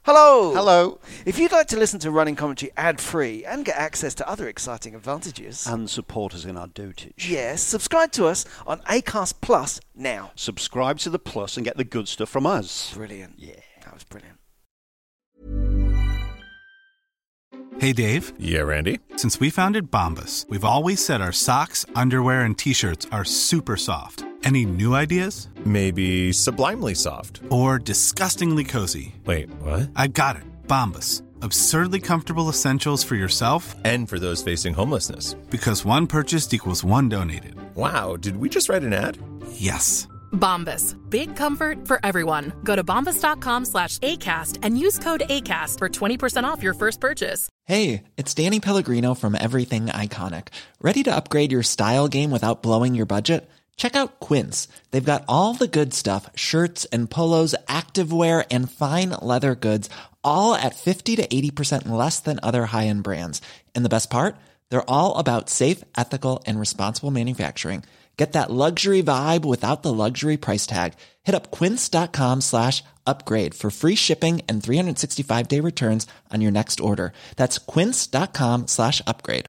Hello! Hello. If you'd like to listen to Running Commentary ad-free and get access to other exciting advantages... And support us in our dotage. Yes, subscribe to us on Acast Plus now. Subscribe to the Plus and get the good stuff from us. Brilliant. Yeah. That was brilliant. Hey, Dave. Yeah, Randy. Since we founded Bombas, we've always said our socks, underwear, and T-shirts are super soft. Any new ideas? Maybe sublimely soft. Or disgustingly cozy? Wait, what? I got it. Bombas. Absurdly comfortable essentials for yourself And for those facing homelessness. because one purchased equals one donated. Wow, did we just write an ad? Yes. Bombas. Big comfort for everyone. Go to bombas.com/ACAST and use code ACAST for 20% off your first purchase. Hey, it's Danny Pellegrino from Everything Iconic. Ready to upgrade your style game without blowing your budget? Check out Quince. They've got all the good stuff, shirts and polos, activewear, and fine leather goods, all at 50 to 80% less than other high-end brands. And the best part? They're all about safe, ethical, and responsible manufacturing. Get that luxury vibe without the luxury price tag. Hit up quince.com/upgrade for free shipping and 365-day returns on your next order. That's quince.com/upgrade.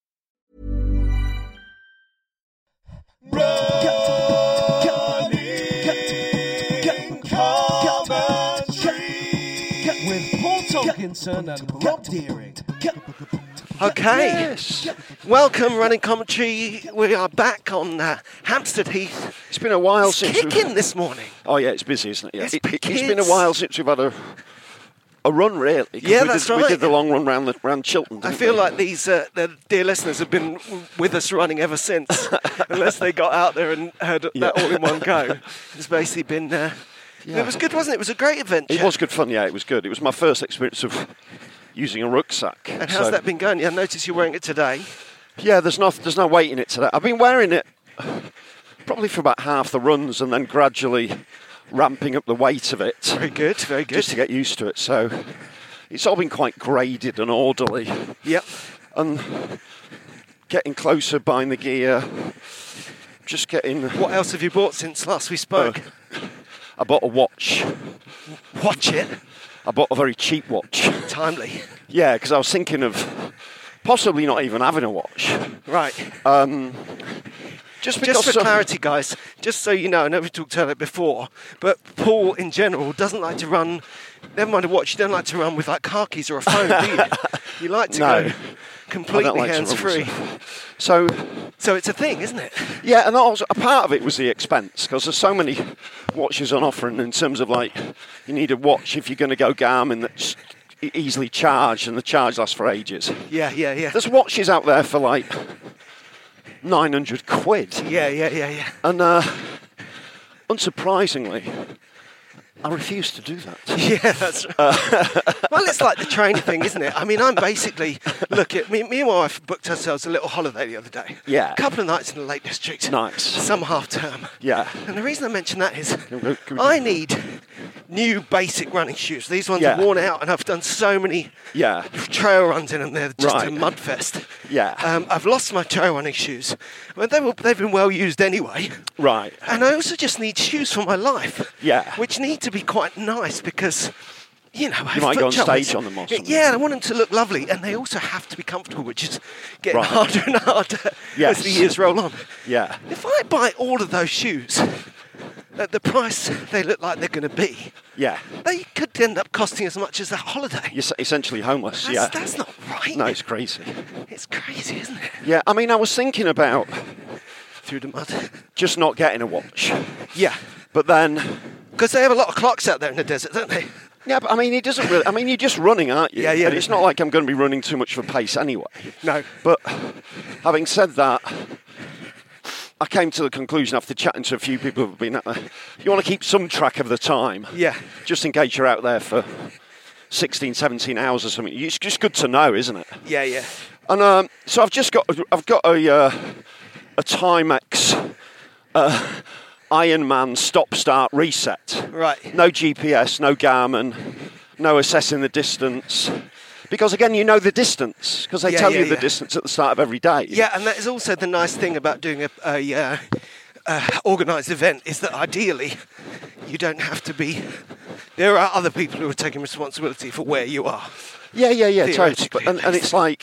With Paul Tomkinson and Rob Deering. Okay. Yes. Welcome, Running Commentary. We are back on Hampstead Heath. It's been a while It's since kicking this morning. Oh, yeah, it's busy, isn't it? Yeah. It's It's kids. been a while since we've had a run, really. 'Cause Yeah, we that's did, right. We did the long run round Chiltern. I didn't feel we? like these the dear listeners have been with us running ever since, unless they got out there and heard that all in one go. It's basically been... It was good, wasn't it? It was a great adventure. It was good fun, yeah, it was good. It was my first experience of using a rucksack. And how's that been going? Yeah, I noticed you're wearing it today. Yeah, there's no weight in it today. I've been wearing it probably for about half the runs and then gradually ramping up the weight of it. Very good, very good. Just to get used to it. So it's all been quite graded and orderly. Yep. And getting closer, buying the gear, just getting... What else have you bought since last we spoke? I bought a watch. Watch it. I bought a very cheap watch. Timely. Yeah, because I was thinking of possibly not even having a watch. Right. Just because... Just for clarity, guys, just so you know, I know we talked about it before, but Paul in general doesn't like to run, never mind a watch, you don't like to run with like car keys or a phone, do you? You like to No. go I completely don't like to run with hands-free. stuff. So... So it's a thing, isn't it? Yeah, and also a part of it was the expense, because there's so many watches on offer, and in terms of like, you need a watch if you're going to go Garmin that's easily charged, and the charge lasts for ages. Yeah. There's watches out there for like 900 quid. Yeah. And unsurprisingly, I refuse to do that. Yeah, that's right. Well, it's like the training thing, isn't it? I mean, I'm basically, look, me and my wife booked ourselves a little holiday the other day. Yeah. A couple of nights in the Lake District. Nice. Some half term. Yeah. And the reason I mention that is Can we- I need new basic running shoes. These ones Yeah. are worn out, and I've done so many Yeah. trail runs in them. They're just Right. a mudfest. Yeah. I've lost my trail running shoes. Well, they've been well used anyway. Right. And I also just need shoes for my life. Yeah. Which need to be quite nice because, you know, I have might foot go on troubles. stage on them or something. Yeah, I want them to look lovely, and they also have to be comfortable, which is getting Right. harder and harder Yes. as the years roll on. Yeah. If I buy all of those shoes at the price they look like they're going to be, Yeah. they could end up costing as much as a holiday. You're essentially homeless. Yeah. That's not right. No, it's crazy. It's crazy, isn't it? Yeah, I mean, I was thinking about Through the mud. just not getting a watch. Yeah. But then, Because they have a lot of clocks out there in the desert, don't they? yeah, but I mean, it doesn't really, I mean, you're just running, aren't you? Yeah. And it's not like I'm going to be running too much for pace anyway. No. But having said that, I came to the conclusion after chatting to a few people who've been out there, you want to keep some track of the time. Yeah. Just in case you're out there for 16, 17 hours or something. It's just good to know, isn't it? Yeah. And so I've got a Timex Ironman stop-start reset. Right. No GPS, no Garmin, no assessing the distance. Because again, you know the distance, because they tell you the distance at the start of every day. Yeah, and that is also the nice thing about doing a organised event is that ideally you don't have to be. There are other people who are taking responsibility for where you are. Yeah, totally. But, and it's like,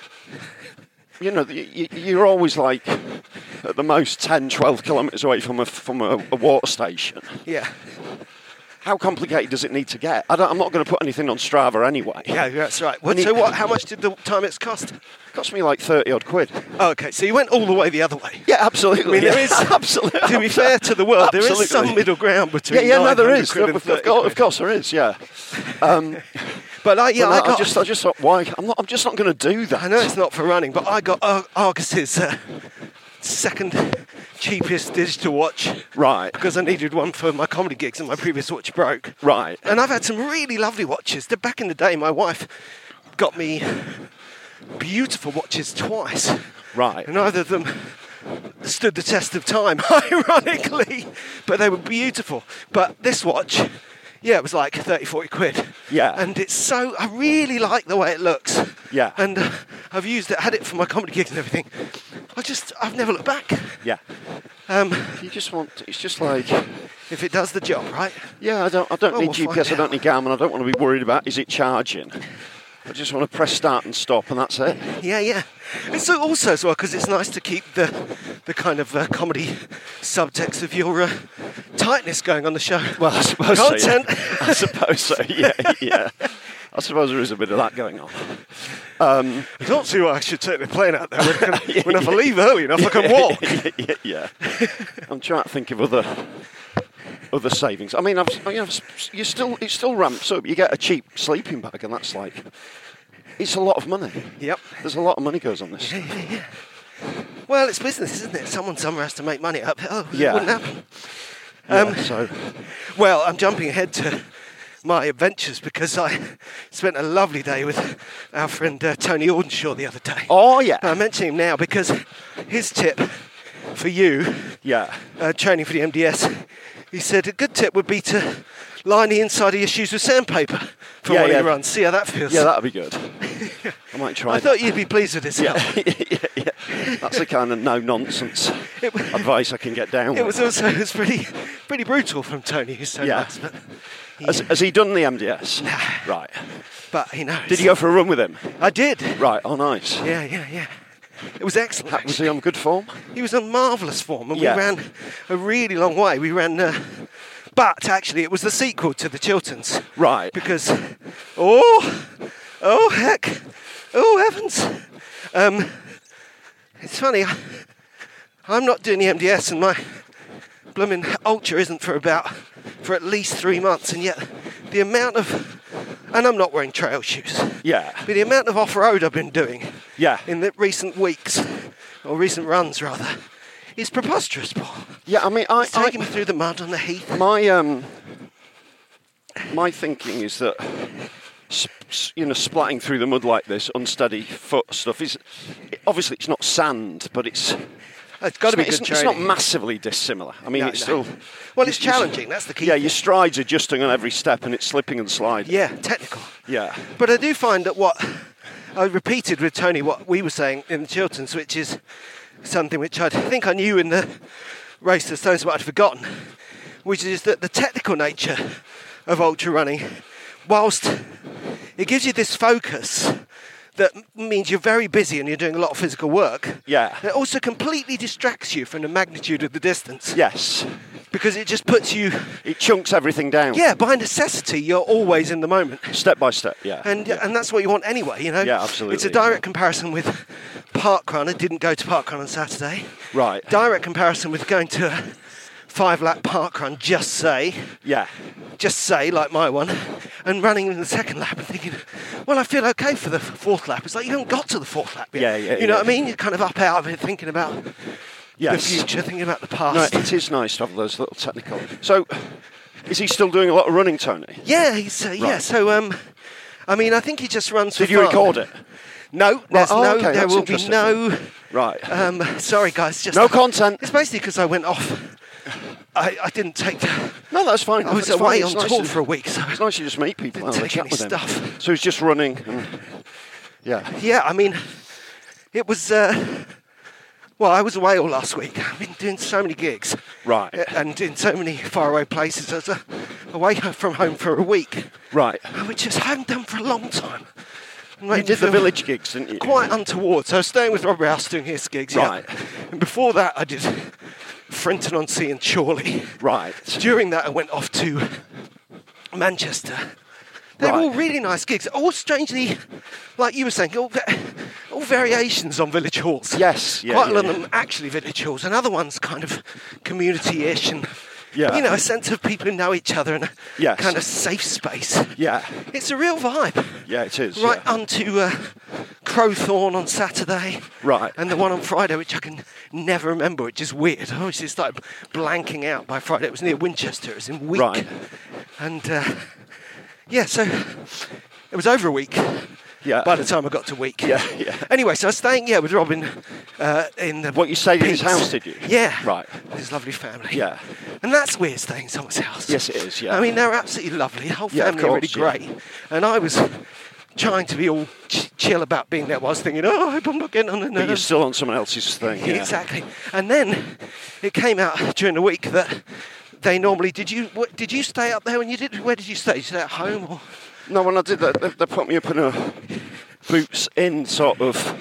you know, you're always like at the most 10, 12 kilometres away from a water station. Yeah. How complicated does it need to get? I'm not going to put anything on Strava anyway. Yeah, that's right. So how much did the Timex cost? It cost me like 30 odd quid. Oh, okay, so you went all the way the other way. Yeah, absolutely. I mean, there is, absolutely. To be fair to the world, there Absolutely. is some middle ground between. Yeah, no, there is. quid and 30 quid. Of course, there is. Yeah. But I just thought, why? I'm just not going to do that. I know it's not for running, but I got Argus's second cheapest digital watch. Right. Because I needed one for my comedy gigs and my previous watch broke. Right. And I've had some really lovely watches. Back in the day, my wife got me beautiful watches twice. Right. And neither of them stood the test of time, ironically. But they were beautiful. But this watch, yeah, it was like 30, 40 quid. Yeah. And I really like the way it looks. Yeah. And I've used it, had it for my comedy gigs and everything. I've never looked back. Yeah. You just want, it's just like, if it does the job, right? Yeah, I don't need we'll GPS, I don't need Garmin, I don't want to be worried about, is it charging? I just want to press start and stop, and that's it. Yeah. It's also as well because it's nice to keep the kind of comedy subtext of your tightness going on the show. Well, I suppose Content. so. Yeah. I suppose so. Yeah. I suppose there is a bit of that going on. I don't see why I should take the plane out there. When if I leave early enough, I can walk. Yeah. I'm trying to think of other savings. I mean, it still ramps up. You get a cheap sleeping bag, and that's like, it's a lot of money. Yep. There's a lot of money goes on this. Yeah. Well, it's business, isn't it? Someone somewhere has to make money up. Oh, yeah. It wouldn't happen. So. Well, I'm jumping ahead to my adventures because I spent a lovely day with our friend Tony Audenshaw the other day. Oh, yeah. I mention him now because his tip for you, training for the MDS, he said a good tip would be to line the inside of your shoes with sandpaper for one of your runs. See how that feels. Yeah, that'd be good. I might try. I thought you'd be pleased with this. Yeah. That's the kind of no-nonsense advice I can get down with. It was pretty brutal from Tony, who's so nice. But has he done the MDS? Nah. Right. But he knows. Did you go for a run with him? I did. Right. Oh, nice. Yeah. It was excellent. Was he on good form? He was on marvellous form, and we ran a really long way. We ran, but actually it was the sequel to the Chilterns. Right. Because, heck, heavens. It's funny, I'm not doing the MDS, and my blooming ultra isn't for at least 3 months, and yet the amount of, and I'm not wearing trail shoes. Yeah. But the amount of off-road I've been doing in the recent weeks, or recent runs rather, is preposterous, Paul. Yeah, I mean, it's taking me through the mud on the heath. My thinking is that, splatting through the mud like this, unsteady foot stuff, obviously it's not sand, but it's got to be good It's training. not massively dissimilar. I mean, it's still... Well, it's challenging, that's the key. Yeah, thing. your stride's adjusting on every step and it's slipping and sliding. Yeah, technical. Yeah. But I do find that what I repeated with Tony, what we were saying in the Chilterns, which is something which I think I knew in the race to Stones, but I'd forgotten, which is that the technical nature of ultra running, whilst it gives you this focus that means you're very busy and you're doing a lot of physical work. Yeah. It also completely distracts you from the magnitude of the distance. Yes. Because it just puts you... It chunks everything down. Yeah, by necessity, you're always in the moment. Step by step, yeah. And that's what you want anyway, you know? Yeah, absolutely. It's a direct comparison with parkrun. I didn't go to parkrun on Saturday. Right. Direct comparison with going to a 5-lap parkrun, just say, like my one, and running in the second lap and thinking, well, I feel okay for the fourth lap. It's like you haven't got to the fourth lap yet. Yeah. You know what I mean? You're kind of up out of it, thinking about the future, thinking about the past. No, it is nice to have those little technical... So, is he still doing a lot of running, Tony? Yeah, yeah. So, I mean, I think he just runs for Did you fun. record it? No, there will be no... Right. Sorry, guys. Just no content. It's basically because I went off. I didn't take... No, that's fine. I was It's away fine. on tour for a week, so... It's nice to just meet people and have a take chat any with them. stuff. So he's just running and... Yeah. Yeah, I mean, it was... Well, I was away all last week. I've been doing so many gigs. Right. And in so many faraway places. I was away from home for a week. Right. Which I haven't done for a long time. You did the village gigs, didn't you? Quite untoward. So I was staying with Rob Rouse doing his gigs. Right. Yeah. And before that, I did Frenton-on-Sea and Chorley. Right. During that, I went off to Manchester. They were all really nice gigs. All strangely, like you were saying, all variations on village halls. Yes. Yeah, Quite a lot of them actually village halls, and other ones kind of community-ish and, a sense of people who know each other and a kind of safe space. Yeah. It's a real vibe. Yeah, it is. Right onto Crowthorne on Saturday. Right. And the one on Friday, which I can never remember, which is weird. I always started blanking out by Friday. It was near Winchester. It was in Wick. Right. And... so it was over a week by the time I got to Wick. Yeah. Anyway, so I was staying with Robin in the... What, you stayed in his Peaks. house, did you? Yeah. Right. With his lovely family. Yeah. And that's weird, staying in someone's house. Yes, it is, yeah. I mean, they're absolutely lovely. The whole Yeah, of family are really course, great. And I was trying to be all chill about being there. I was thinking, I hope I'm not getting on the nerves. But you're still on someone else's thing. Yeah. Exactly. And then it came out during the week that they normally... Did you stay up there when you did... Where did you stay? Did you stay at home or... No, when I did that, they put me up in a Boots Inn sort of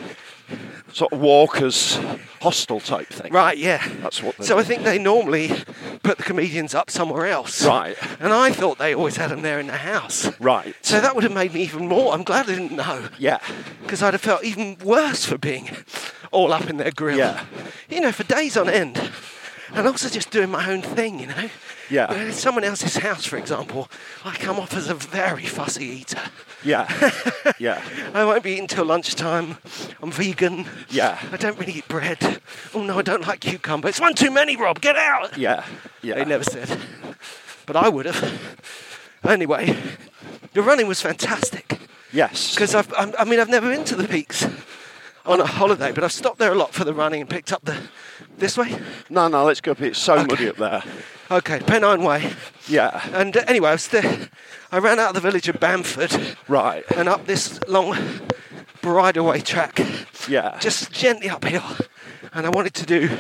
walkers hostel type thing. Right, yeah. That's what they So do. I think they normally put the comedians up somewhere else. Right. And I thought they always had them there in the house. Right. So that would have made me even more... I'm glad I didn't know. Yeah. Because I'd have felt even worse for being all up in their grill. Yeah. For days on end. And also just doing my own thing, Yeah. In someone else's house, for example, I come off as a very fussy eater. Yeah. Yeah. I won't be eating till lunchtime. I'm vegan. Yeah. I don't really eat bread. Oh no, I don't like cucumber. It's one too many, Rob. Get out. Yeah. Yeah. They never said. But I would have. Anyway, the running was fantastic. Yes. Because I've never been to the Peaks on a holiday, but I've stopped there a lot for the running and picked up this way. No, let's go up. It's so muddy up there. Okay, Pennine Way. Yeah. And anyway, I ran out of the village of Bamford. Right. And up this long bridleway track. Yeah. Just gently uphill. And I wanted to do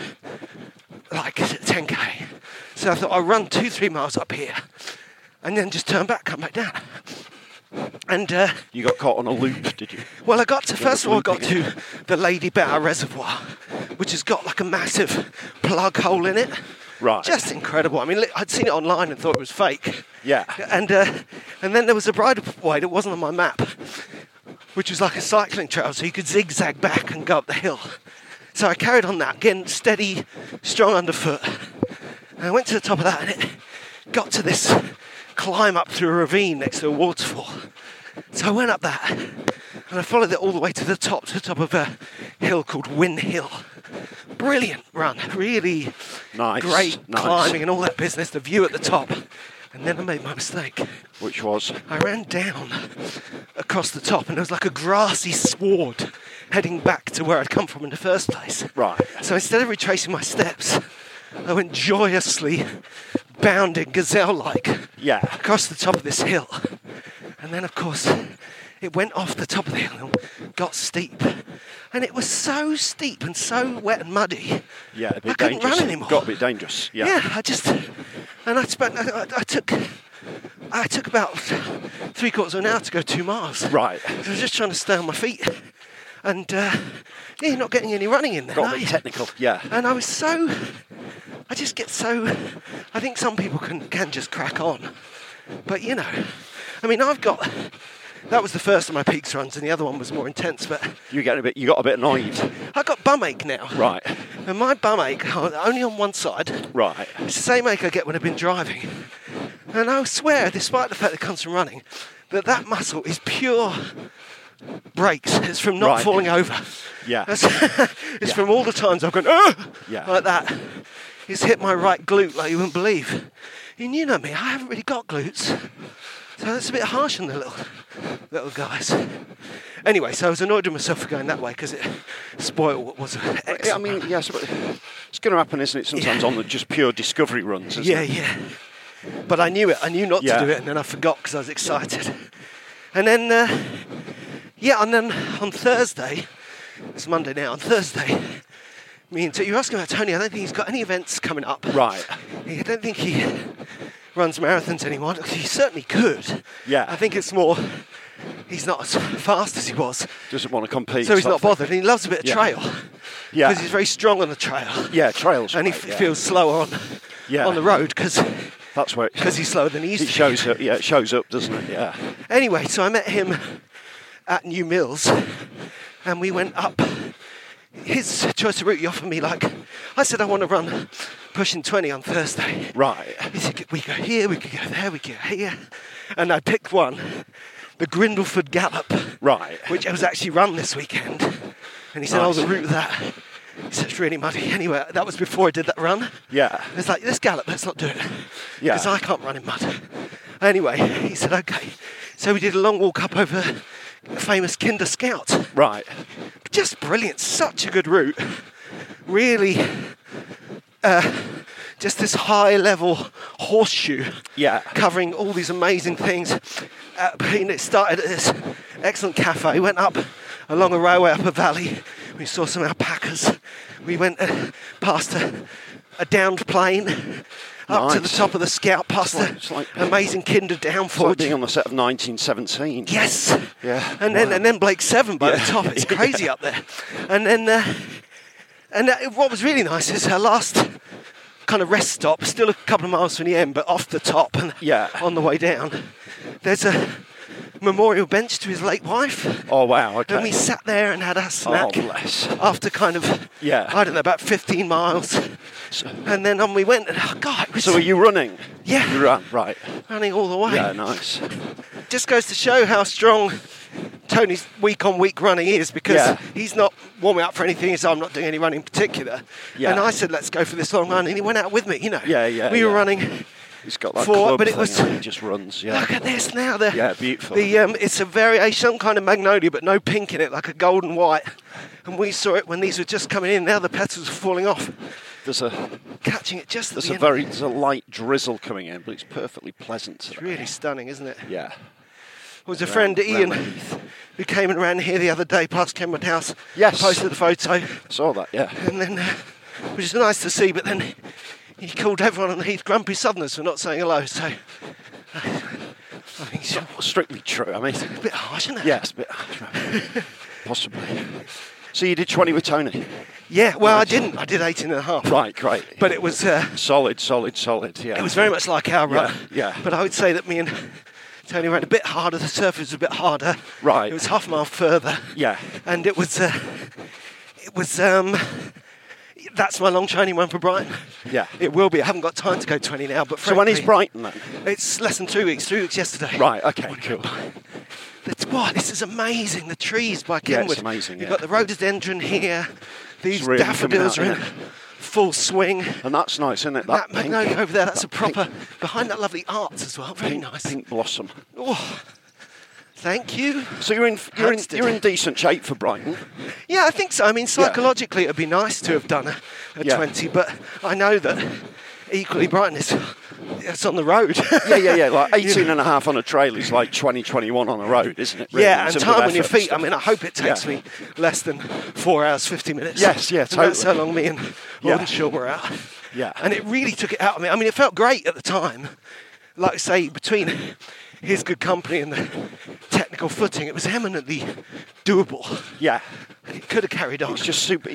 like 10k. So I thought I'll run 2-3 miles up here and then just turn back, come back down. And you got caught on a loop, did you? well, first of all, I got to the Lady Bower Reservoir, which has got like a massive plug hole in it. Right. Just incredible. I mean, I'd seen it online and thought it was fake. Yeah. And then there was a bridleway that wasn't on my map, which was like a cycling trail, so you could zigzag back and go up the hill. So I carried on that, getting steady, strong underfoot. And I went to the top of that, and it got to this climb up through a ravine next to a waterfall. So I went up that, and I followed it all the way to the top of a hill called Win Hill. Brilliant run, really great climbing and all that business, the view at the top. And then I made my mistake. Which was? I ran down across the top, and there was like a grassy sward heading back to where I'd come from in the first place. Right. So instead of retracing my steps, I went joyously bounding gazelle-like across the top of this hill. And then, of course, it went off the top of the hill and got steep. And it was so steep and so wet and muddy. Yeah, a bit I couldn't dangerous. run anymore. Got a bit dangerous. Yeah. Yeah, I took about 3/4 of an hour to go 2 miles. Right. I was just trying to stay on my feet. And you're not getting any running in there. Got a bit technical. Yeah. And I think some people can just crack on. But that was the first of my Peaks runs, and the other one was more intense. But You got a bit annoyed. I got bum ache now. Right. And my bum ache, only on one side. Right. It's the same ache I get when I've been driving. And I swear, despite the fact that it comes from running, that muscle is pure brakes. It's from not falling over. Yeah. It's from all the times I've gone, like that. It's hit my right glute like you wouldn't believe. And you know me, I haven't really got glutes. So that's a bit harsh on the little guys. Anyway, so I was annoyed with myself for going that way because it spoiled what was an excellent I mean, yes, but it's going to happen, isn't it, sometimes on the just pure discovery runs, isn't it? Yeah. But I knew it. I knew not to do it, and then I forgot because I was excited. And then, and then on Thursday, it's Monday now, on Thursday, me and you were asking about Tony. I don't think he's got any events coming up. Right. I don't think he runs marathons anymore. He certainly could. Yeah. I think it's more he's not as fast as he was. Doesn't want to compete. So he's not sort of bothered. And he loves a bit of trail. Yeah. Because he's very strong on the trail. Yeah, trails. And he great, yeah. feels slower on the road because That's where he's slower than he used it to. shows up. Yeah, it shows up, doesn't it? Yeah. Anyway, so I met him at New Mills and we went up his choice of route. He offered me, I said I want to run pushing 20 on Thursday. Right. He said, we go here, we could go there, we could go here. And I picked one, the Grindleford Gallop. Right. Which was actually run this weekend. And he said, Nice. the route of that. He said, it's really muddy. Anyway, that was before I did that run. Yeah. It's like, let's gallop, let's not do it. Yeah. Because I can't run in mud. Anyway, he said, okay. So we did a long walk up over the famous Kinder Scout. Right. Just brilliant, such a good route. Really, just this high level horseshoe. Yeah. Covering all these amazing things. It started at this excellent cafe, went up along a railway up a valley. We saw some alpacas. We went past a downed plane up to the Nice. top of the Scout, past It's like- the amazing Kinder It's like Downforge. being on the set of 1917. Yes. Yeah. And Wow. then Blake 7 by the Yeah. top. It's crazy up there. And then what was really nice is her last kind of rest stop, still a couple of miles from the end, but off the top and Yeah. on the way down, there's a memorial bench to his late wife. Oh, wow. Okay. And we sat there and had our snack Oh, bless. after kind of, Yeah. I don't know, about 15 miles. And then on we went, and oh God, it was So were you running? Yeah. You ran, right. running all the way. Yeah, nice. Just goes to show how strong Tony's week-on-week running is, because Yeah. he's not warming up for anything. He said, I'm not doing any running in particular. Yeah. And I said, let's go for this long run, and he went out with me, Yeah, We were yeah. running. He's got that For- club but it thing was- and he just runs, yeah. Look at this now. Yeah, beautiful. It's a variation, some kind of magnolia, but no pink in it, like a golden white. And we saw it when these were just coming in. Now the petals are falling off, There's a catching it just at there's the a end. there's a light drizzle coming in, but it's perfectly pleasant. It's really stunning, isn't it? Yeah. There was a friend, Ian, who came and ran here the other day past Kenwood House. Yes. Posted the photo. Saw that, yeah. And then, which is nice to see, but then he called everyone on the Heath grumpy Southerners for not saying hello, so I think it's a Strictly true. I mean, bit harsh, isn't it? yes, but possibly. So you did 20 with Tony? Yeah, well, I didn't. I did 18 and a half. Right, great. But it was Solid, yeah. it was very much like our run. yeah. But I would say that me and Tony ran a bit harder. The surface was a bit harder. Right. It was half a mile further. Yeah. And it was that's my long training run for Brighton. Yeah. It will be. I haven't got time to go 20 now, but So when is frankly, Brighton then? It's less than 2 weeks. 3 weeks yesterday. Right, okay, cool. This is amazing. The trees by Yeah, Kenwood. it's amazing, You've yeah. got the rhododendron here. These It's really daffodils are coming in out, full swing. And that's nice, isn't it? That pink- magnolia over there, that's a that pink- proper, behind that lovely arts as well. Very pink, nice. Pink blossom. Oh, thank you. So you're in decent shape for Brighton. Yeah, I think so. I mean, psychologically, it would be nice to have done a Yeah. 20, but I know that equally Brighton it's on the road. Yeah. Like 18 and a half on a trail is like 21 on a road, isn't it? really, Yeah, in and terms time of on your effort and feet. I stuff? mean, I hope it takes Yeah. me less than 4 hours, 50 minutes. Yes, yeah, And that's how totally. long me and Yeah. Audenshaw were out. Yeah. And it really took it out of me. I mean, it felt great at the time. Like I say, between his good company and the technical footing, it was eminently doable. Yeah. It could have carried on. It's just super.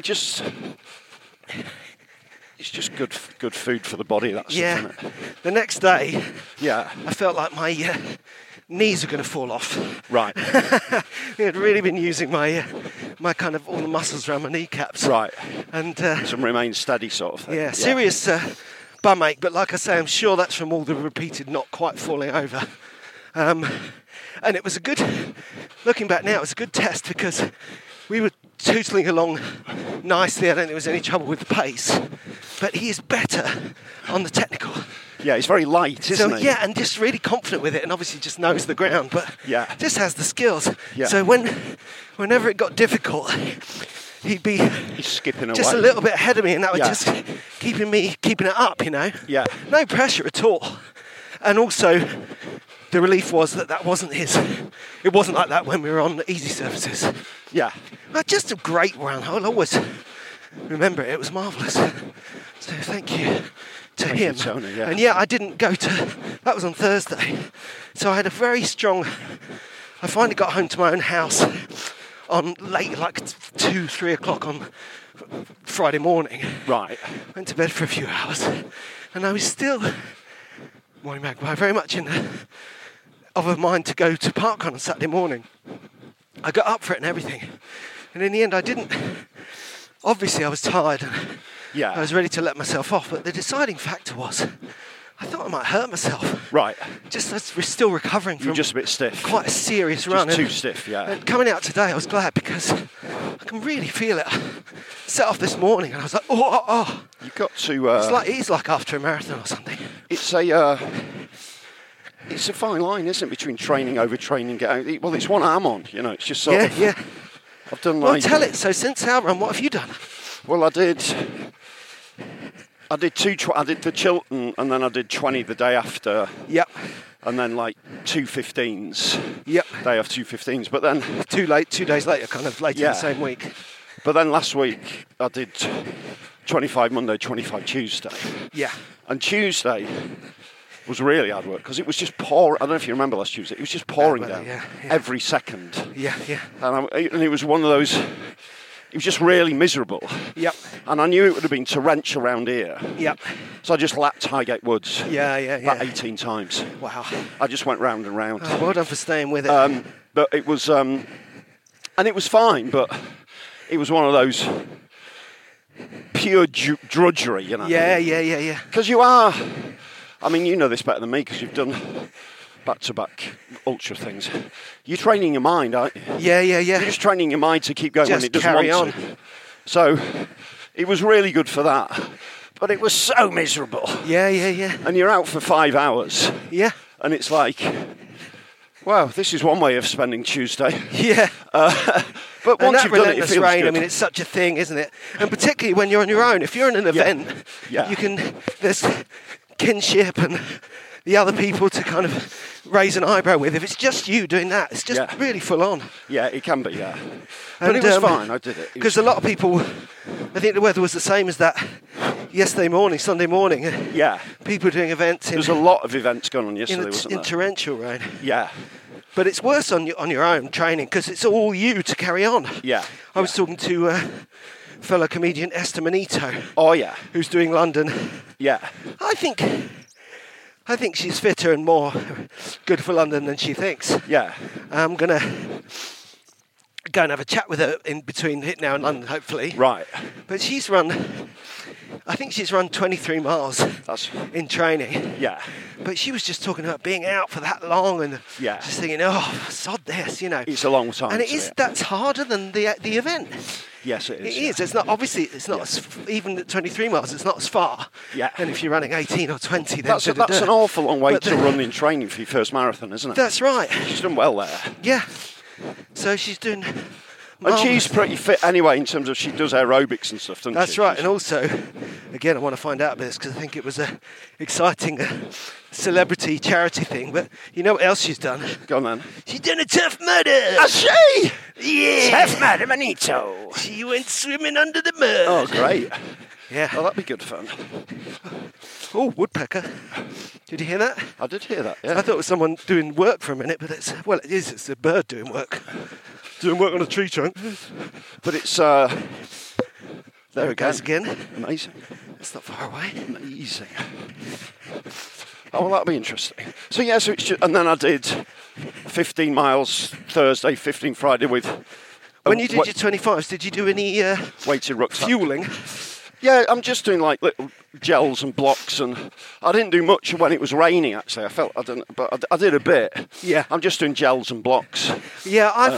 It's just good food for the body. That's Yeah. isn't it? The next day, Yeah. I felt like my knees were going to fall off. Right. I had really been using my kind of all the muscles around my kneecaps. Right. And Some remain steady sort of thing. yeah, serious bum ache, but like I say, I'm sure that's from all the repeated not quite falling over. And it was a good, looking back now, it was a good test because we were tootling along nicely. I don't think there was any trouble with the pace, but he is better on the technical. Yeah, he's very light, isn't So he? yeah, and just really confident with it, and obviously just knows the ground, but Yeah. just has the skills. Yeah. So whenever it got difficult, he'd be He's skipping just away. a little bit ahead of me, and that was Yeah. just keeping it up, Yeah. No pressure at all. And also, the relief was that wasn't his. It wasn't like that when we were on easy surfaces. Yeah. Just a great run. I'll always remember it. It was marvellous. So thank you to him. you, Tony, yeah. And I didn't go to, that was on Thursday. So I had a very strong, I finally got home to my own house on late, like 2, 3 o'clock on Friday morning. Right. Went to bed for a few hours. And I was still, Morning Magpie, very much of a mind to go to Parkrun on Saturday morning. I got up for it and everything. And in the end, I didn't. Obviously, I was tired and Yeah. I was ready to let myself off. But the deciding factor was, I thought I might hurt myself. Right. Just as we're still recovering from You're just a bit stiff. quite a serious Just run. too And- stiff, yeah. And coming out today, I was glad because I can really feel it. Set off this morning and I was like, oh. You've got to. It's like after a marathon or something. It's a fine line, isn't it, between training, overtraining, well, it's one arm on, it's just sort of. Yeah. I've done Well, like. tell it. So since our run, what have you done? Well, I did I did the Chiltern, and then I did 20 the day after, Yep. and then like 2:15s. Yep. Day after 2:15s, but then. Too late, 2 days later, kind of later in Yeah. the same week. But then last week I did 25 Monday, 25 Tuesday. Yeah. And Tuesday was really hard work because it was just pouring. I don't know if you remember last Tuesday. It was just pouring weather, down yeah. every second. Yeah. And it was one of those. It was just really miserable. Yep. And I knew it would have been torrential around here. Yep. So I just lapped Highgate Woods. Yeah. About 18 times. Wow. I just went round and round. Oh, well done for staying with it. But it was, and it was fine. But it was one of those pure drudgery, Yeah. Because you are. I mean, you know this better than me because you've done back-to-back ultra things. You're training your mind, aren't you? Yeah. You're just training your mind to keep going when Just it doesn't carry want to. So it was really good for that. But it was so miserable. Yeah. And you're out for 5 hours. Yeah. And it's like, wow, this is one way of spending Tuesday. Yeah. But And once that you've done it, it relentless feels rain, good. I mean, it's such a thing, isn't it? And particularly when you're on your own. If you're in an event, Yeah. there's kinship and the other people to kind of raise an eyebrow with. If it's just you doing that, it's just Yeah. really full on. Yeah, it can be, yeah. But it was fine, I did it. Because a lot of people, I think the weather was the same as that yesterday morning, Sunday morning. Yeah. People doing events in, There's a lot of events going on in, yesterday, wasn't in there? torrential rain. Yeah. But it's worse on your own training because it's all you to carry on. Yeah. I was talking to fellow comedian Esther Manito, Oh, yeah. who's doing London. Yeah. I think she's fitter and more good for London than she thinks. Yeah. I'm gonna go and have a chat with her in between now and London, hopefully. Right. But she's run 23 miles That's. in training. Yeah. But she was just talking about being out for that long and Yeah. just thinking, oh, sod this, It's a long time. And it isn't is. That's harder than the event. Yes, it is. It is. It's not. Obviously, it's not. Even at 23 miles, it's not as far. Yeah. And if you're running 18 or 20, then That's da-da-da. an awful long way But to run in training for your first marathon, isn't it? That's right. She's done well there. Yeah. So she's doing. And she's marvellous. pretty fit anyway in terms of she does aerobics and stuff, doesn't That's she? right. And also, again, I want to find out about this because I think it was a exciting celebrity charity thing. But you know what else she's done? Go on then. She's done a Tough Mudder. she? Yeah. Tough Mudder Manito. She went swimming under the mud. Oh, great. Yeah. Oh, that'd be good fun. Oh, woodpecker. Did you hear that? I did hear that, I yeah. thought it was someone doing work for a minute, but it is. It's a bird doing work. Doing work on a tree trunk. But it's, There it goes again. Amazing. It's not far away. Amazing. Oh, well, that'll be interesting. So, yeah, so it's just, and then I did 15 miles Thursday, 15 Friday with... When you did your 25s, did you do any weighted rucksack. fueling? Yeah, I'm just doing like little gels and blocks, and I didn't do much when it was raining. Actually, but I did a bit. Yeah. I'm just doing gels and blocks. Yeah, I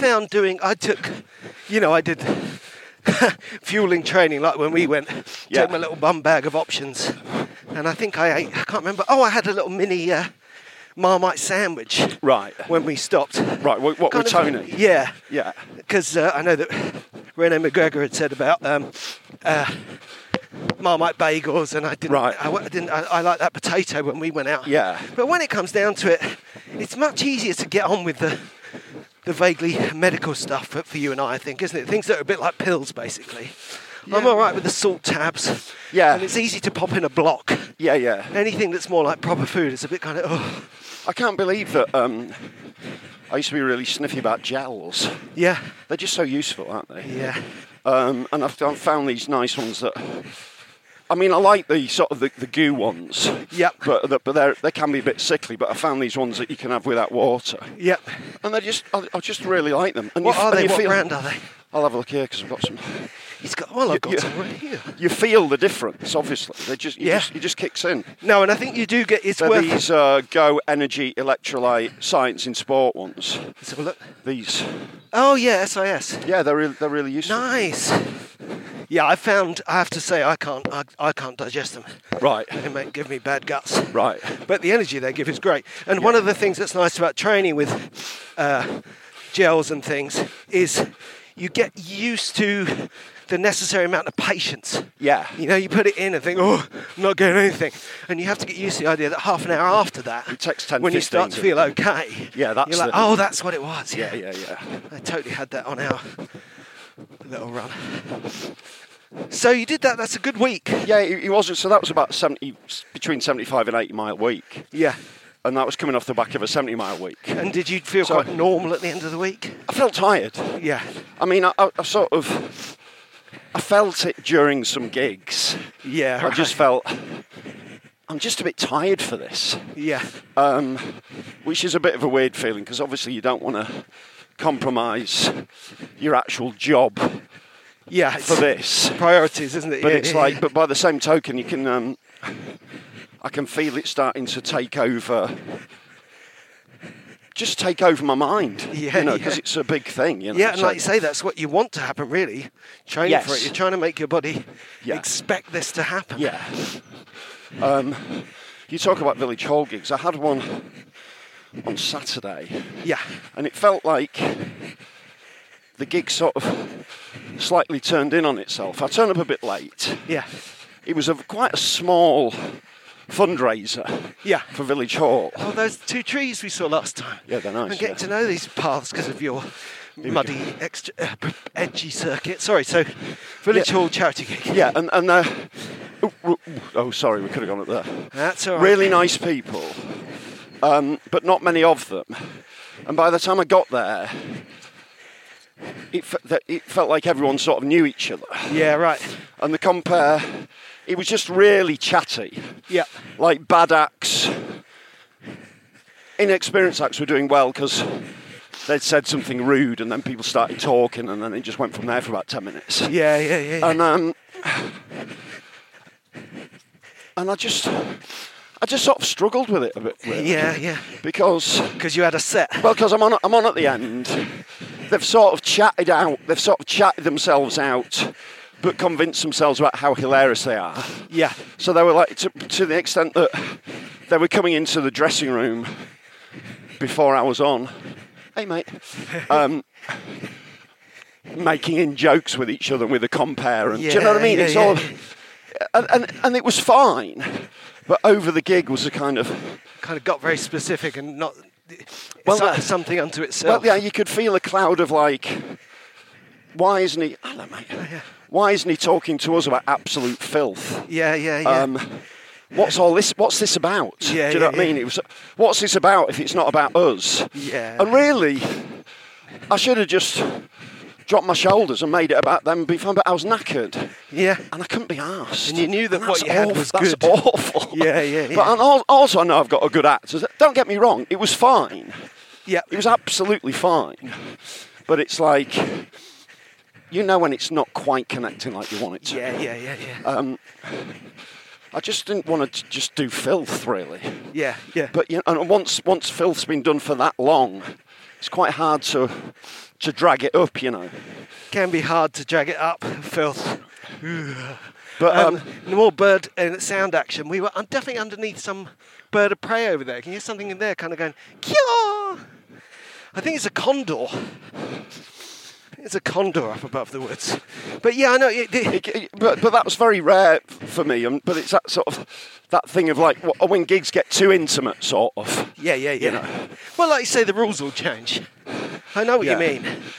did fueling training like when we went. Yeah. Took my little bum bag of options, and I think I can't remember. Oh, I had a little mini Marmite sandwich. Right. When we stopped. Right. What with Kind of- Tony? Yeah. Yeah. Because I know that Renee McGregor had said about Marmite bagels, and I didn't. Right. I like that potato when we went out. Yeah. But when it comes down to it, it's much easier to get on with the vaguely medical stuff for you and I think, isn't it? Things that are a bit like pills, basically. I'm all right with the salt tabs. Yeah. And it's easy to pop in a block. Yeah, yeah. Anything that's more like proper food is a bit kind of, oh. I can't believe that I used to be really sniffy about gels. Yeah. They're just so useful, aren't they? Yeah. And I've found these nice ones that... I mean, I like the sort of the goo ones. Yep. But they can be a bit sickly. But I found these ones that you can have without water. Yep. And I just really like them. And What are they? What feel, brand are they? I'll have a look here because I've got some. I've got some right here. You feel the difference, obviously. It just kicks in. No, and I think you do get. It's They're worth. these Go Energy Electrolyte Science in Sport ones. Let's have a look. These. Oh yeah, SIS. Yeah, they're really useful. Nice. Yeah, I have to say, I can't digest them. Right. They give me bad guts. Right. But the energy they give is great. And one of the things that's nice about training with gels and things is you get used to the necessary amount of patience. Yeah. You know, you put it in and think, oh, I'm not getting anything. And you have to get used to the idea that half an hour after that, It takes 10, when you 15 start to feel okay, Yeah, that's you're like, the- oh, that's what it was. Yeah. I totally had that on our little run. So you did that. That's a good week. Yeah, it wasn't. So that was about between 75 and 80 mile week. Yeah. And that was coming off the back of a 70 mile week. And did you feel So- quite normal at the end of the week? I felt tired. Yeah. I mean, I felt it during some gigs. Yeah. I just felt, I'm just a bit tired for this. Yeah. Which is a bit of a weird feeling because obviously you don't want to compromise your actual job Yeah. for this. Priorities, isn't it? But Yeah, it's yeah, like, yeah. but by the same token, you can, I can feel it starting to take over. Just take over my mind, Yeah, because yeah. it's a big thing, Yeah, and so- like you say, that's what you want to happen, really. Training for it. Yes. You're trying to make your body Yeah. expect this to happen. Yeah. You talk about Village Hall gigs. I had one on Saturday, Yeah. and it felt like the gig sort of slightly turned in on itself. I turned up a bit late. Yeah. It was quite a small fundraiser Yeah. for Village Hall. Oh, those two trees we saw last time. Yeah, they're nice, I'm getting yeah. to know these paths because of your muddy, edgy circuit. Sorry, so Village Yeah. Hall charity gig. Yeah, and sorry, we could have gone up there. That's all right. Really nice people, but not many of them. And by the time I got there, it felt like everyone sort of knew each other. Yeah, right. And the compare, it was just really chatty. Yeah. Like bad acts. Inexperienced acts were doing well because they'd said something rude and then people started talking and then it just went from there for about 10 minutes. Yeah, yeah, yeah. Yeah. And I just sort of struggled with it a bit. Really, Yeah. Because You had a set. because I'm on at the end. They've sort of chatted themselves out, but convinced themselves about how hilarious they are. Yeah. So they were like, to the extent that they were coming into the dressing room before I was on. Hey, mate. Making in jokes with each other with a compare. And, do you know what I mean? Yeah, It's yeah. all, and it was fine. But over the gig was a kind of... Kind of got very specific and not. Well, Well, something unto itself. Well, yeah, you could feel a cloud of like, why isn't he... Hello, mate. Why isn't he talking to us about absolute filth? Yeah. What's all this? What's this about? Yeah, Do you know what I yeah. mean? It was. What's this about if it's not about us? Yeah. And really, I should have just dropped my shoulders and made it about them before. But I was knackered. Yeah. And I couldn't be arsed. And you knew that And what that's you had awful. was That's good. awful. Yeah. But also I know I've got a good act. Don't get me wrong. It was fine. Yeah. It was absolutely fine. But it's like, when it's not quite connecting like you want it to. Yeah. I just didn't want to just do filth, really. Yeah. But and once filth's been done for that long, it's quite hard to drag it up, Can be hard to drag it up, filth. But The more bird and sound action, we were definitely underneath some bird of prey over there. Can you hear something in there kind of going, Kyaw! I think it's a condor. It's a condor up above the woods. But yeah, I know. but that was very rare for me. But it's that sort of that thing of like when gigs get too intimate, sort of. Yeah. know. Well, like you say, the rules will change. I know what Yeah. you mean.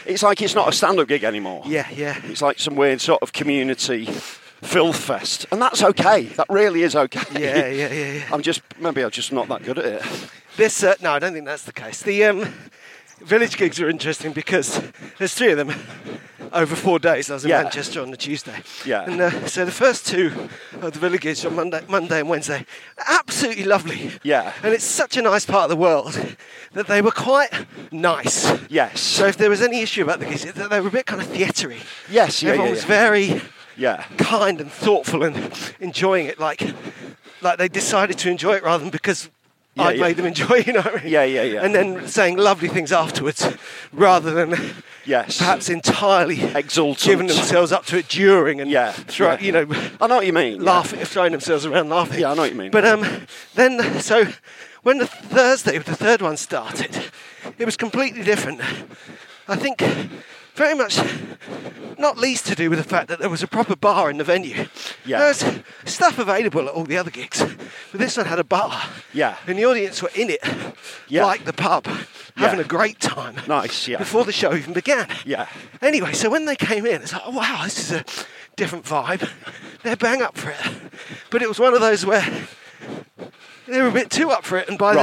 It's like it's not a stand-up gig anymore. Yeah. It's like some weird sort of community filth fest, and that's okay. That really is okay. Yeah. I'm just not that good at it. This no, I don't think that's the case. The village gigs are interesting because there's 3 of them over 4 days. I was in Manchester on the Tuesday. Yeah. And so the first 2 of the village gigs on Monday and Wednesday, absolutely lovely. Yeah. And it's such a nice part of the world that they were quite nice. Yes. So if there was any issue about the gigs, they were a bit kind of theatre-y. Yes. Everyone was very Yeah. kind and thoughtful and enjoying it, like they decided to enjoy it rather than because I'd made them enjoy it, you know what I mean? Yeah. And then saying lovely things afterwards rather than perhaps entirely exultant, giving themselves up to it during and you know, I know what you mean. Laughing, throwing themselves around laughing. Yeah, I know what you mean. But then, so when the Thursday, the third one started, it was completely different. I think very much not least to do with the fact that there was a proper bar in the venue. Yeah. There was stuff available at all the other gigs, but this one had a bar. Yeah. And the audience were in it, like the pub, having a great time. Nice, yeah. Before the show even began. Yeah. Anyway, so when they came in, it's like, oh, wow, this is a different vibe. They're bang up for it. But it was one of those where they were a bit too up for it, and by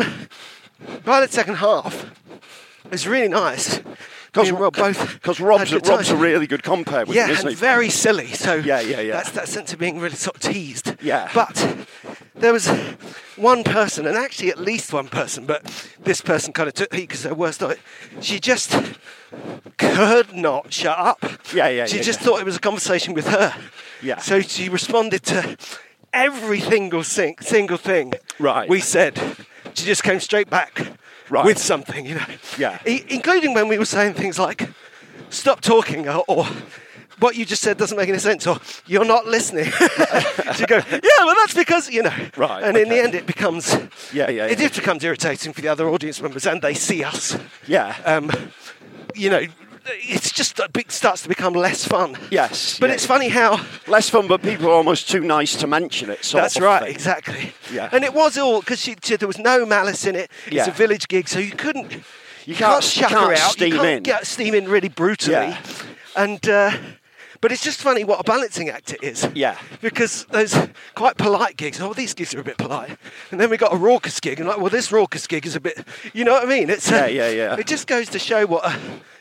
the second half, it was really nice. Because Rob's a really good compare with him, isn't and he? very silly. So yeah. That's that sense of being really sort of teased. Yeah. But there was one person, and actually at least one person, but this person kind of took heat because they're worst of it. She just could not shut up. She just thought it was a conversation with her. Yeah. So she responded to every single thing we said. She just came straight back. Right. With something, you know. Yeah. Including when we were saying things like, stop talking, or what you just said doesn't make any sense, or you're not listening. She'd go, yeah, well, that's because, you know. Right. And in the end, it becomes... It just becomes irritating for the other audience members, and they see us. Yeah. You know, it's just starts to become less fun. Yes. But it's funny how... Less fun, but people are almost too nice to mention it. That's right, exactly. Yeah. And it was all... Because there was no malice in it. It's a village gig, so you couldn't... You can't chuck her out. Steam you can't in. Get steam in really brutally. Yeah. And... but it's just funny what a balancing act it is. Yeah. Because those quite polite gigs, these gigs are a bit polite. And then we got a raucous gig, and this raucous gig is a bit... You know what I mean? It's yeah. It just goes to show what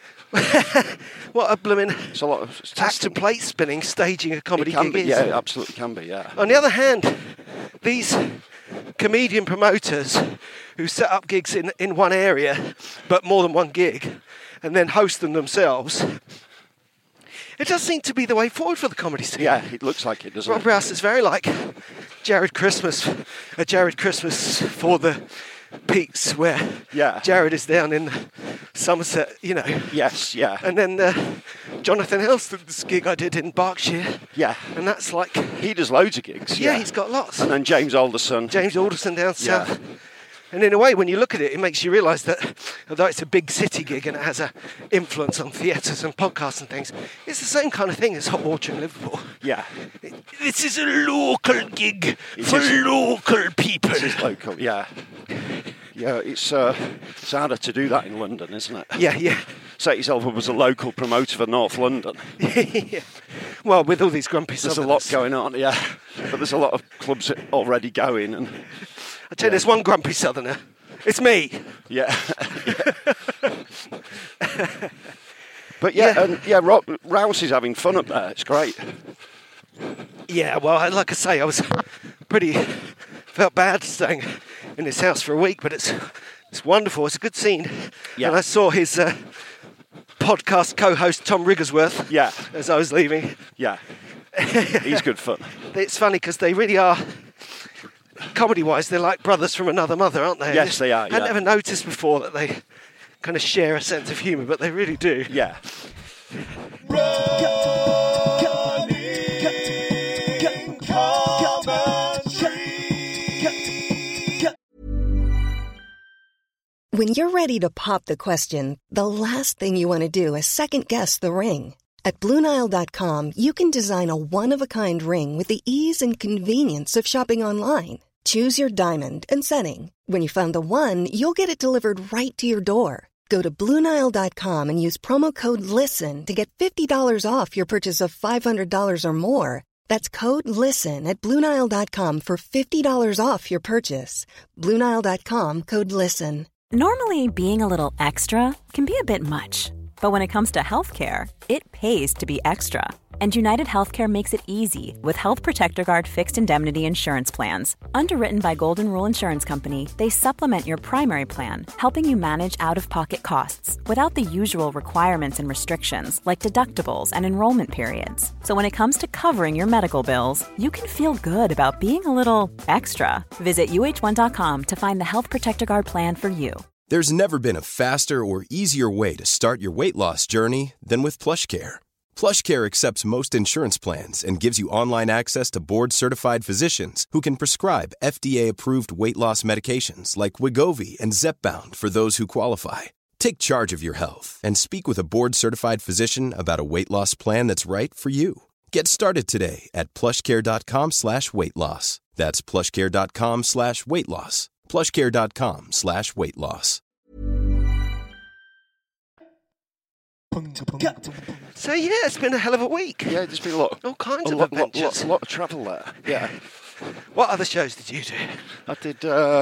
a blooming it's a lot of act and plate spinning, staging a comedy gig is. Yeah, it absolutely can be, yeah. On the other hand, these comedian promoters who set up gigs in one area, but more than one gig, and then host them themselves, it does seem to be the way forward for the comedy scene. Yeah, it looks like it, doesn't Rob it? Rouse is very like Jared Christmas for the Peaks, where Jared is down in Somerset, you know. Yes, yeah. And then Jonathan Helston's gig I did in Berkshire. Yeah. And that's like... He does loads of gigs. Yeah, he's got lots. And then James Alderson down south. And in a way, when you look at it, it makes you realise that although it's a big city gig and it has an influence on theatres and podcasts and things, it's the same kind of thing as Hot Water in Liverpool. Yeah. This is a local gig for local people. It is local, yeah. Yeah, it's harder to do that in London, isn't it? Yeah. Set yourself up as a local promoter for North London. Yeah. Well, with all these grumpy There's Southerners. a lot going on, yeah. But there's a lot of clubs already going. And I tell you, there's one grumpy Southerner. It's me. Yeah. But Rouse is having fun up there. It's great. Yeah, well, like I say, I was felt bad staying in his house for a week, but it's wonderful. It's a good scene. Yeah. And I saw his podcast co-host Tom Wrigglesworth. Yeah. As I was leaving. Yeah. He's good fun. It's funny because they really are. Comedy-wise, they're like brothers from another mother, aren't they? Yes, they are. I'd never noticed before that they kind of share a sense of humour, but they really do. Yeah. When you're ready to pop the question, the last thing you want to do is second-guess the ring. At BlueNile.com, you can design a one-of-a-kind ring with the ease and convenience of shopping online. Choose your diamond and setting. When you find the one, you'll get it delivered right to your door. Go to BlueNile.com and use promo code LISTEN to get $50 off your purchase of $500 or more. That's code LISTEN at BlueNile.com for $50 off your purchase. BlueNile.com, code LISTEN. Normally, being a little extra can be a bit much. But when it comes to healthcare, it pays to be extra. And United Healthcare makes it easy with Health Protector Guard fixed indemnity insurance plans. Underwritten by Golden Rule Insurance Company, they supplement your primary plan, helping you manage out-of-pocket costs without the usual requirements and restrictions like deductibles and enrollment periods. So when it comes to covering your medical bills, you can feel good about being a little extra. Visit UH1.com to find the Health Protector Guard plan for you. There's never been a faster or easier way to start your weight loss journey than with PlushCare. PlushCare accepts most insurance plans and gives you online access to board-certified physicians who can prescribe FDA-approved weight loss medications like Wegovy and Zepbound for those who qualify. Take charge of your health and speak with a board-certified physician about a weight loss plan that's right for you. Get started today at plushcare.com/weight loss. That's plushcare.com/weight loss. plushcare.com/weight loss. So yeah, it's been a hell of a week. Yeah, there's been all kinds of adventures. A lot of travel there. Yeah. What other shows did you do? I did.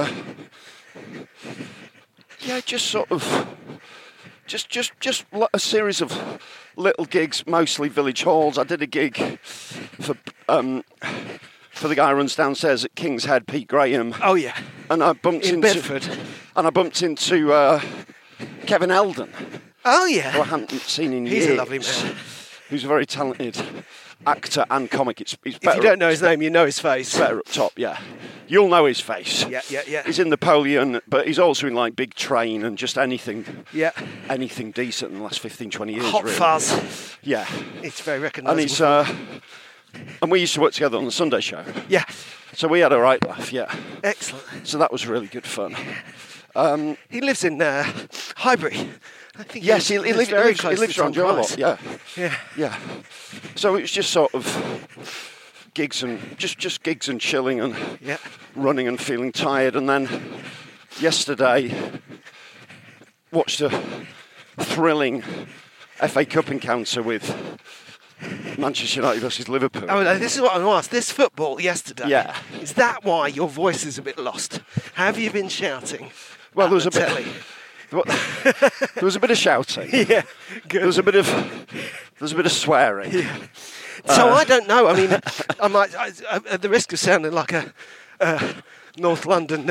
Just sort of. Just a series of little gigs, mostly village halls. I did a gig for the guy who runs downstairs at King's Head, Pete Graham. Oh yeah. And I bumped in into Bedford. And I bumped into Kevin Eldon. Oh yeah. Who I hadn't seen in years. He's a lovely man. Who's a very talented actor and comic. He's if you don't know his name, you know his face. It's better up top, yeah. You'll know his face. Yeah. He's in Napoleon, but he's also in like Big Train and just anything. Yeah. Anything decent in the last 15, 20 years. Hot really. Fuzz. Yeah. It's very recognisable. And he's and we used to work together on the Sunday show. Yeah. So we had a right laugh, yeah. Excellent. So that was really good fun. He lives in Highbury. I think he lives very close. He lives to around Tom your Price. lot, yeah. So it was just sort of gigs and just gigs and chilling and running and feeling tired. And then yesterday watched a thrilling FA Cup encounter with Manchester United versus Liverpool. Oh, no, this is what I want to ask. This football yesterday, is that why your voice is a bit lost? Have you been shouting? Well, there was a telly? There was a bit of shouting. Yeah, good. There was a bit of swearing. Yeah. So I don't know. I mean, at the risk of sounding like a North London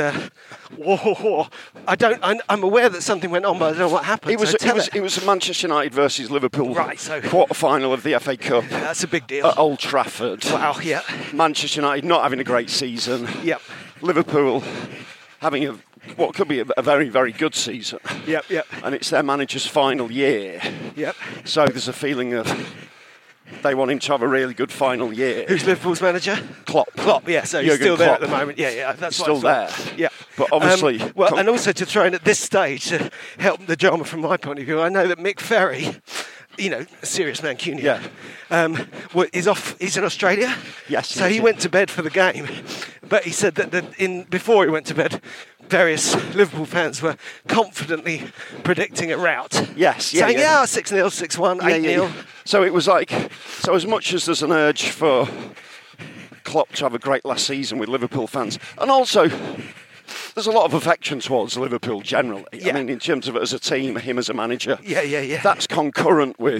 I'm aware that something went on, but I don't know what happened. It was Manchester United versus Liverpool quarter-final of the FA Cup. Yeah, that's a big deal. At Old Trafford. Wow, yeah. Manchester United not having a great season. Yep. Liverpool having what could be a very, very good season. Yep. And it's their manager's final year. Yep. So there's a feeling of they want him to have a really good final year. Who's Liverpool's manager? Klopp, yeah, so he's Jurgen still there Klopp. at the moment. Yeah, that's still there. Yeah. But obviously... and also to throw in at this stage, to help the drama from my point of view, I know that Mick Ferry, a serious Mancunian, is off. He's in Australia. Yes. So he went to bed for the game, but he said that before he went to bed, various Liverpool fans were confidently predicting a rout. Yes. Saying, 6-0, 6-1, 8-0. So it was like, as much as there's an urge for Klopp to have a great last season with Liverpool fans, and also there's a lot of affection towards Liverpool generally. Yeah. I mean, in terms of it as a team, him as a manager. Yeah. That's concurrent with,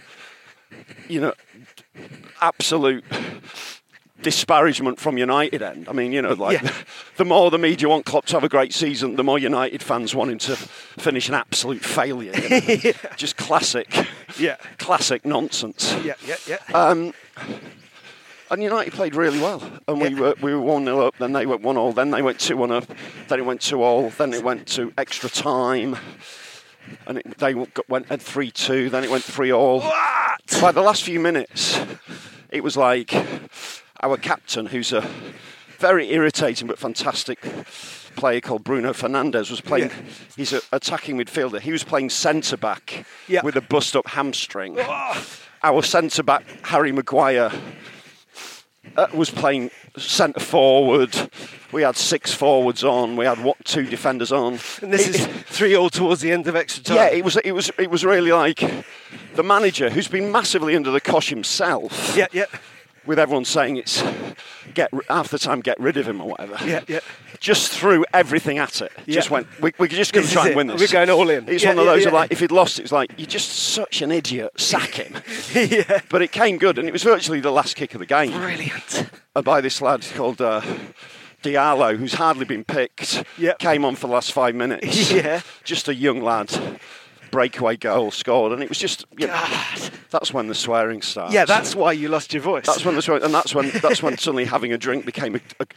absolute disparagement from United end. I mean, the more the media want Klopp to have a great season, the more United fans want him to finish an absolute failure. Just classic nonsense. Yeah. And United played really well, and we were 1-0 up, then they went 1-1, then they went 2-1 up, then it went 2-2, then it went to extra time, and they went 3-2, then it went 3-3. What? By the last few minutes, it was like our captain, who's a very irritating but fantastic player called Bruno Fernandes, was playing. Yeah. He's an attacking midfielder. He was playing centre back with a bust up hamstring. Our centre back Harry Maguire was playing centre forward. We had 6 forwards on. We had 2 defenders on. And this is 3-3 towards the end of extra time. Yeah, it was really like the manager, who's been massively under the cosh himself. Yeah, yeah. With everyone saying it's half the time get rid of him or whatever. Yeah, yeah. Just threw everything at it. Yeah. Just went, we're just going to try and win this. We're going all in. It's one of those like, if he'd lost, it's like, you're just such an idiot, sack him. Yeah. But it came good, and it was virtually the last kick of the game. Brilliant. By this lad called Diallo, who's hardly been picked, came on for the last 5 minutes. Yeah. Just a young lad. Breakaway goal scored, and it was just that's when the swearing starts. Yeah, that's why you lost your voice. That's when the swearing, and that's when suddenly having a drink became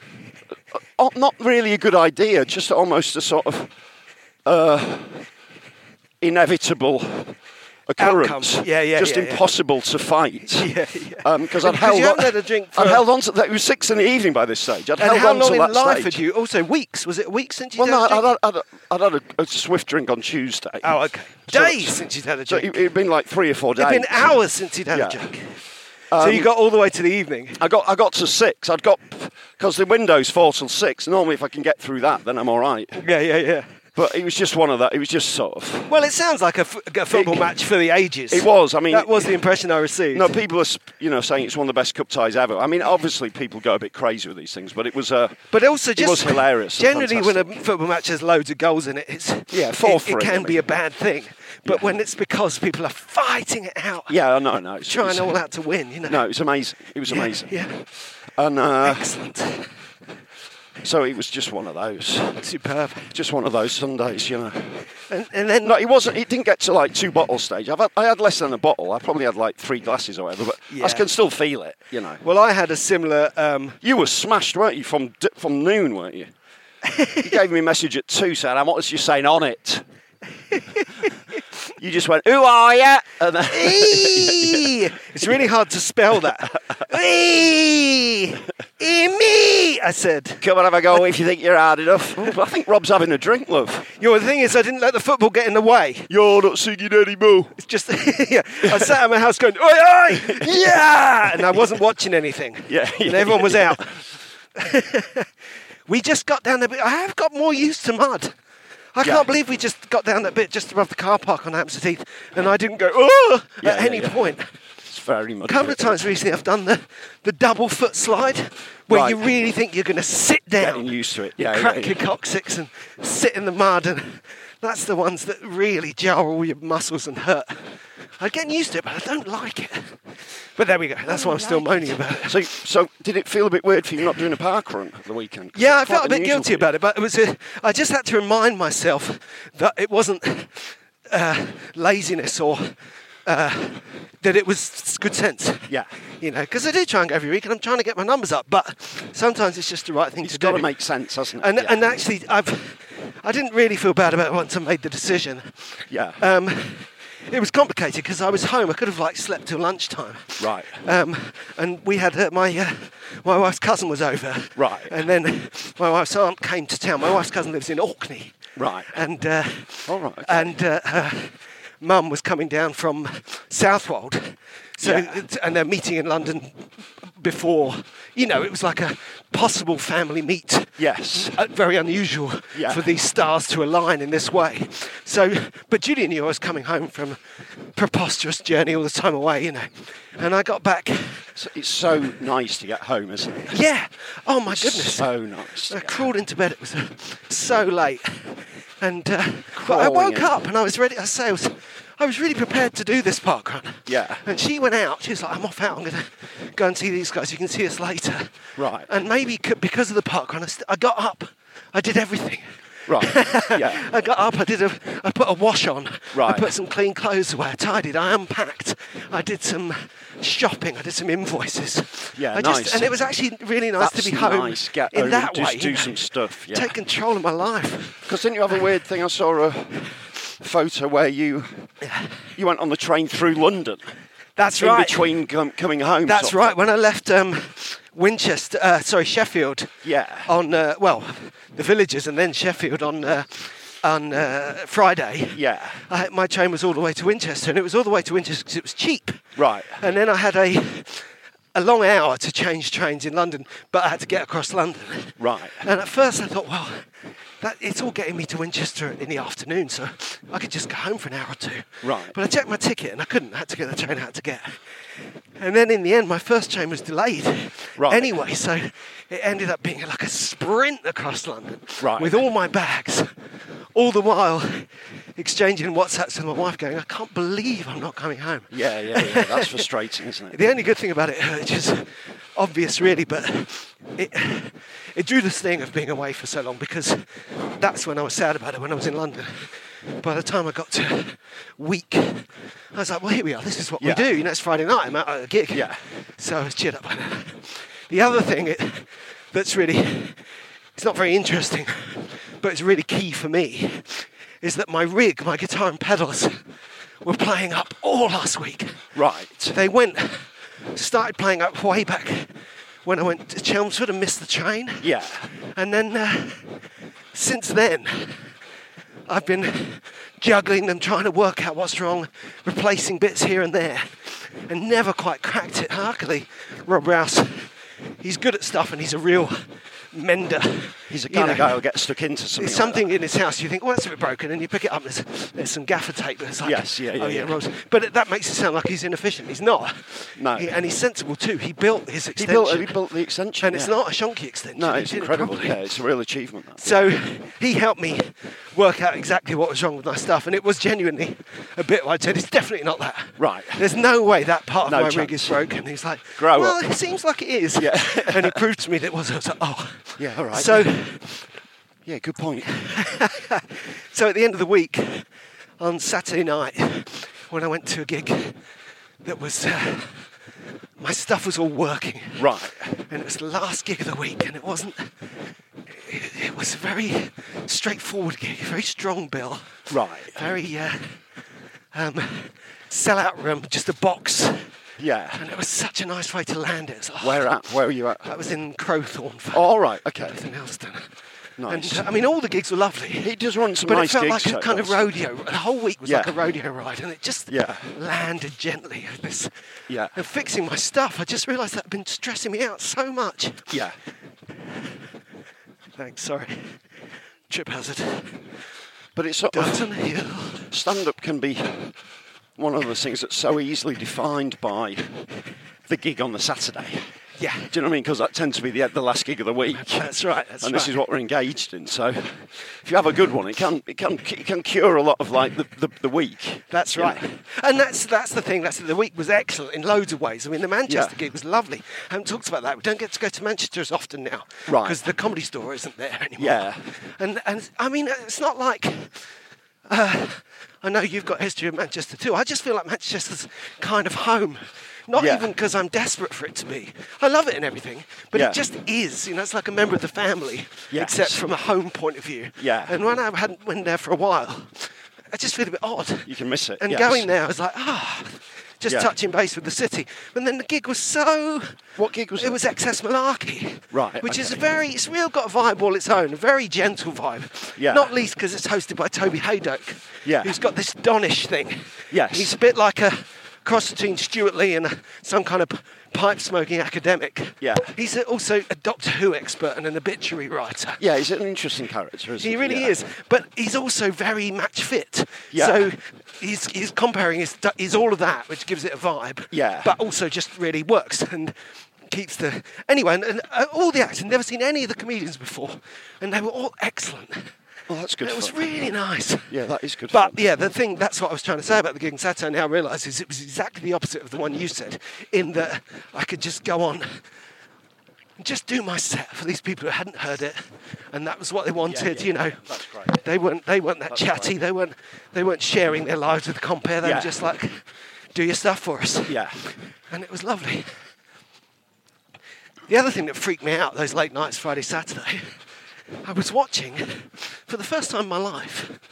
a not really a good idea, just almost a sort of inevitable occurrence. Outcome. Yeah, just impossible to fight. Because I'd held on to that. It was 6 in the evening by this stage. And how long in life had you? Also, weeks. Was it weeks since you'd had a drink? I'd had a swift drink on Tuesday. Oh, okay. Days since you'd had a drink. So it'd been like 3 or 4 days. It'd been hours since you'd had a drink. So you got all the way to the evening. I got to 6. Because the window's 4 till 6. Normally, if I can get through that, then I'm all right. Yeah. But it was just one of that. It was just sort of. Well, it sounds like a football match for the ages. It was. I mean, that was the impression I received. No, people are, saying it's one of the best cup ties ever. I mean, obviously, people go a bit crazy with these things, but it was. But also, it was hilarious. Generally, when a football match has loads of goals in it, it's 4-3. It can be a bad thing. But when it's because people are fighting it out. Yeah, no, it's trying all out to win. No, it was amazing. It was amazing. Yeah. And excellent. So it was just one of those. Superb. Just one of those Sundays, And then no, it wasn't. It didn't get to like 2 bottle stage. I had less than a bottle. I probably had like 3 glasses or whatever. But I can still feel it, Well, I had a similar. You were smashed, weren't you? From noon, weren't you? You gave me a message at 2 saying, "What was you saying on it?" You just went, "Who are you?" And then it's really hard to spell that. Me, I said. Come and have a go if you think you're hard enough. I think Rob's having a drink, love. The thing is, I didn't let the football get in the way. You're not singing anymore. It's just, I sat in my house going, oi, oi, yeah, and I wasn't watching anything. Yeah. And everyone was out. We just got down a bit. I have got more used to mud. I can't believe we just got down that bit just above the car park on Hampstead Heath, and I didn't go, at any point. It's very much. A couple of times recently I've done the double foot slide, where you really think you're going to sit down. Getting used to it. Crack your coccyx and sit in the mud, and that's the ones that really jar all your muscles and hurt. I'm getting used to it, but I don't like it. But there we go. That's why I'm still moaning about it. So did it feel a bit weird for you not doing a park run the weekend? Yeah, I felt a bit guilty about it, but it was. I just had to remind myself that it wasn't laziness or that it was good sense. Yeah. Because I do try and go every week, and I'm trying to get my numbers up, but sometimes it's just the right thing to do. It's got to make sense, hasn't it? And actually, I didn't really feel bad about it once I made the decision. Yeah. It was complicated because I was home. I could have slept till lunchtime. Right. And we had my wife's cousin was over. Right. And then my wife's aunt came to town. My wife's cousin lives in Orkney. Right. And all right. Okay. And her mum was coming down from Southwold. So and they're meeting in London before. It was like a possible family meet. Yes. Very unusual for these stars to align in this way. So, but Julie knew I was coming home from a preposterous journey all the time away, And I got back. It's so nice to get home, isn't it? Yeah. Oh, my goodness. So nice. I crawled into bed. It was so late. And but I woke up and I was ready. I was really prepared to do this park run. Yeah. And she went out. She was like, "I'm off out. I'm going to go and see these guys. You can see us later." Right. And maybe because of the park run, I got up. I did everything. Right. Yeah. I got up. I put a wash on. Right. I put some clean clothes away. I tidied. I unpacked. I did some shopping. I did some invoices. Yeah. Nice. And it was actually really nice to be home. Nice. Get in home that and way. do some stuff. Yeah. Take control of my life. Because didn't you have a weird thing? I saw a photo where you went on the train through London. That's in right. between coming home. That's right. When I left Sheffield. Yeah. On the Villages and then Sheffield on Friday. Yeah. My train was all the way to Winchester, and it was all the way to Winchester because it was cheap. Right. And then I had a long hour to change trains in London, but I had to get across London. Right. And at first I thought, well, it's all getting me to Winchester in the afternoon, so I could just go home for an hour or two. Right. But I checked my ticket and I couldn't. I had to get the train I had to get. And then in the end, my first train was delayed. Right. Anyway, so it ended up being like a sprint across London. Right. With all my bags. All the while exchanging WhatsApps with my wife going, I can't believe I'm not coming home. Yeah. That's frustrating, isn't it? The only good thing about it, which is obvious really, but it drew the sting of being away for so long, because that's when I was sad about it, when I was in London. By the time I got to week, I was like, well, here we are, this is what we do. It's Friday night, I'm out at a gig. Yeah. So I was cheered up by that. The other thing that's really, it's not very interesting, but it's really key for me, is that my rig, my guitar and pedals, were playing up all last week. Right. They started playing up way back when I went to Chelmsford and missed the train. Yeah. And then since then, I've been juggling them, trying to work out what's wrong, replacing bits here and there, and never quite cracked it. Luckily, Rob Rouse, he's good at stuff and he's a real mender. He's the kind of guy who'll get stuck into something. There's something in his house, you think, well, that's a bit broken, and you pick it up, there's some gaffer tape. It's like, yes, yeah. Rose. But that makes it sound like he's inefficient. He's not. No. And he's sensible too. He built his extension. He built the extension. And it's not a shonky extension. No, it's incredible. It yeah, it's a real achievement. That. So he helped me work out exactly what was wrong with my stuff, and it was genuinely a bit, I'd said, it's definitely not that. Right. There's no way that part of my chance. rig is broken. He's like, Grow well, up. it seems like it is. Yeah. And he proved to me that it was. I was like, oh. Yeah, all right. So, yeah, good point. So at the end of the week, on Saturday night, when I went to a gig that was, my stuff was all working. Right. And it was the last gig of the week, and it was a very straightforward gig, very strong bill. Right. Very sell-out room, just a box. Yeah. And it was such a nice way to land it. Where were you at? That was in Crowthorne. Oh, all right, okay. In Elston. Nice. And all the gigs were lovely. He does run some but nice gigs. But it felt like a kind of rodeo. The whole week was like a rodeo ride, and it just landed gently. And fixing my stuff, I just realised that had been stressing me out so much. Yeah. Thanks, sorry. Trip hazard. But it's sort of... Hill. Stand-up can be one of those things that's so easily defined by the gig on the Saturday. Yeah. Do you know what I mean? Because that tends to be the last gig of the week. That's right. This is what we're engaged in. So, if you have a good one, it can cure a lot of like the week. That's right. And that's the thing. The week was excellent in loads of ways. I mean, the Manchester gig was lovely. I haven't talked about that. We don't get to go to Manchester as often now, right? Because the Comedy Store isn't there anymore. Yeah. And I mean, it's not like. I know you've got history of Manchester too. I just feel like Manchester's kind of home. Not even because I'm desperate for it to be. I love it and everything, but it just is. It's like a member of the family, except from a home point of view. Yeah. And when I hadn't went there for a while, I just feel a bit odd. You can miss it. And going there, I was like, just touching base with the city. And then the gig was so... What gig was it? It was Excess Malarkey. Right. Which is it's real got a vibe all its own, a very gentle vibe. Yeah. Not least because it's hosted by Toby Haydock. Yeah. Who's got this Donish thing. Yes. He's a bit like a cross between Stuart Lee and some kind of pipe-smoking academic. Yeah. He's also a Doctor Who expert and an obituary writer. Yeah, he's an interesting character, isn't he? He really is. But he's also very match fit. Yeah. So he's comparing is all of that, which gives it a vibe. Yeah. But also just really works and keeps the... Anyway, and all the acts, I'd never seen any of the comedians before, and they were all excellent. Oh, that's good. It was really nice. Yeah, that is good. But that's what I was trying to say about the gig on Saturday. Now I realise it was exactly the opposite of the one you said, in that I could just go on and just do my set for these people who hadn't heard it, and that was what they wanted. That's great. They weren't that chatty. Great. They weren't sharing their lives with the compere. They were just like, do your stuff for us. Yeah. And it was lovely. The other thing that freaked me out those late nights, Friday, Saturday, I was watching, for the first time in my life,